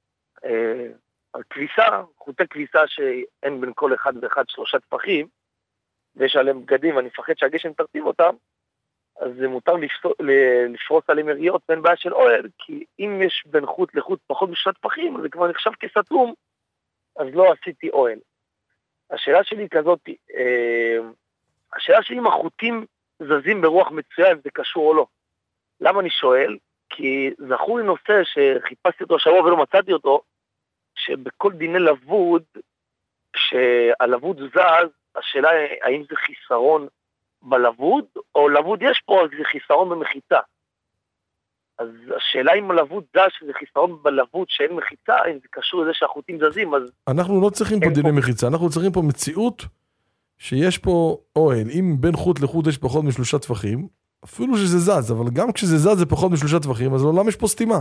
על כביסה, חוטי כביסה שאין בין כל אחד ואחד שלושה טפחים, ויש עליהם בגדים ואני מפחד שהגשם תרטיב אותם, אז זה מותר לפרוס עליהם יריות בין בעיה של אוהל, כי אם יש בין חוט לחוט פחות משלט פחים, זה כבר נחשב כסתום, אז לא עשיתי אוהל. השאלה שלי היא כזאת, אה, השאלה שלי אם החוטים זזים ברוח מצויה, אם זה קשור או לא. למה אני שואל? כי זכור לי נושא שחיפשתי אותו השבוע ולא מצאתי אותו, שבכל דיני לבוד, כשהלבוד זז, השאלה היא האם זה חיסרון בלבוד, או לבוד יש פה, זה חיסרון במחיצה. אז השאלה אם הלבוד זה שזה חיסרון בלבוד שאין מחיצה, אם זה קשור לזה שהחוטים זזים, אז... אנחנו לא צריכים פה דיני פה... מחיצה, אנחנו צריכים פה מציאות שיש פה אוהל, אם בין חוט לחוט יש פחות משלושה טפחים, אפילו שזה זז, אבל גם כשזה זז זה פחות משלושה טפחים, אז לעולם יש פה סתימה.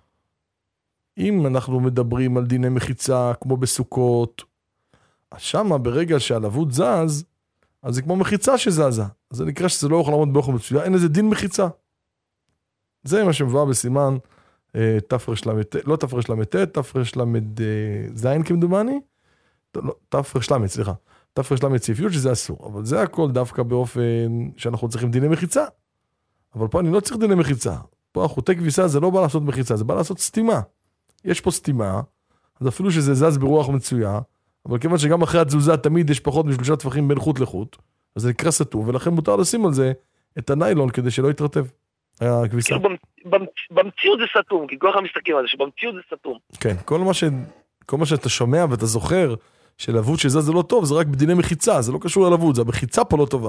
אם אנחנו מדברים על דיני מחיצה כמו בסוכות, אז שמה ברגע שהלבוד זז, אז זה כמו מחיצה שזזה. אז זה נקרא שזה לא יכול לעמוד באופן מצויה, אין איזה דין מחיצה. זה מה שמבוא בסימן תפרש למד, לא תפרש למד, תפרש למד זין כמדומני, תפרש למד, סליחה, תפרש למד ציפיות שזה אסור, אבל זה הכל דווקא באופן שאנחנו צריכים דיני מחיצה. אבל פה אני לא צריך דיני מחיצה. פה החוטי כביסה זה לא בא לעשות מחיצה, זה בא לעשות סתימה. יש פה סתימה, אז אפילו שזה זז ברוח מצויה, אבל כיוון שגם אחרי התזוזה תמיד יש פחות משלושה טפחים בין חוט לחוט, אז זה נקרא סתום, ולכן מותר לשים על זה את הניילון כדי שלא יתרטב הכביסה. במציאות זה סתום, כי כל אחד מסתכלים על זה, שבמציאות זה סתום. כן, כל מה, ש... כל מה שאתה שומע ואתה זוכר שלבוד שזה זה לא טוב, זה רק בדיני מחיצה, זה לא קשור ללבוד, זה המחיצה פה לא טובה.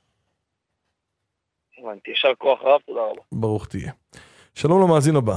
הבנתי, ישר כוח רב, תודה רבה. ברוך תהיה. שלום למאזין הבא.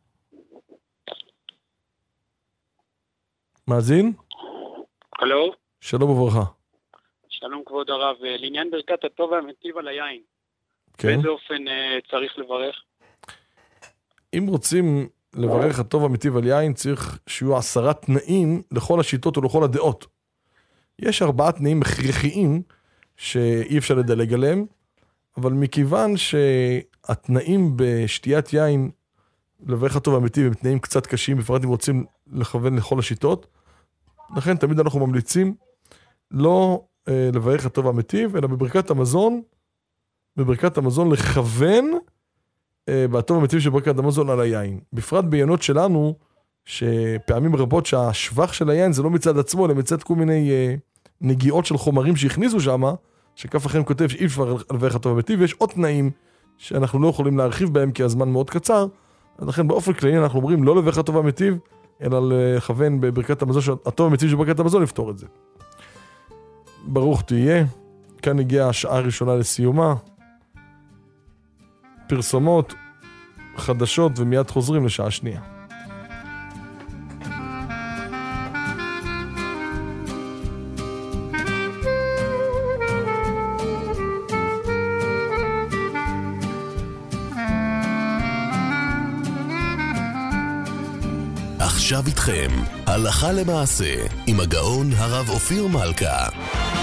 מאזין? הלו? שלום וברכה. שלום כבוד הרב, לעניין ברכת הטוב והמיטיב על היין. כן. באיזה אופן uh, צריך לברך? אם רוצים לברך הטוב והמיטיב על יין, צריך שיהיו עשרה תנאים לכל השיטות ולכל הדעות. יש ארבעה תנאים הכרחיים שאי אפשר לדלג עליהם, אבל מכיוון שהתנאים בשתיית יין לברך הטוב והמיטיב הם תנאים קצת קשים, בפרט אם רוצים לכוון לכל השיטות, לכן תמיד אנחנו ממליצים לא אה, לברך הטוב והמיטיב, אלא בברכת המזון, בברכת המזון לכוון אה, בטוב והמיטיב של ברכת המזון על היין. בפרט בעיינות שלנו, שפעמים רבות שהשבח של היין זה לא מצד עצמו, אלא מצד כל מיני אה, נגיעות של חומרים שהכניסו שם, שכף אחרים כותב שאי אפשר לברך הטוב והמיטיב, ויש עוד תנאים שאנחנו לא יכולים להרחיב בהם כי הזמן מאוד קצר, אז לכן באופן כללי אנחנו אומרים לא לברך הטוב והמיטיב, אלא לכוון בברכת המזון, הטוב והמיטיב של ברכת המזון לפתור את זה. ברוך תהיה, כאן הגיעה השעה הראשונה לסיומה, פרסומות, חדשות ומיד חוזרים לשעה שנייה. עכשיו איתכם, הלכה למעשה, עם הגאון הרב אופיר מלכה.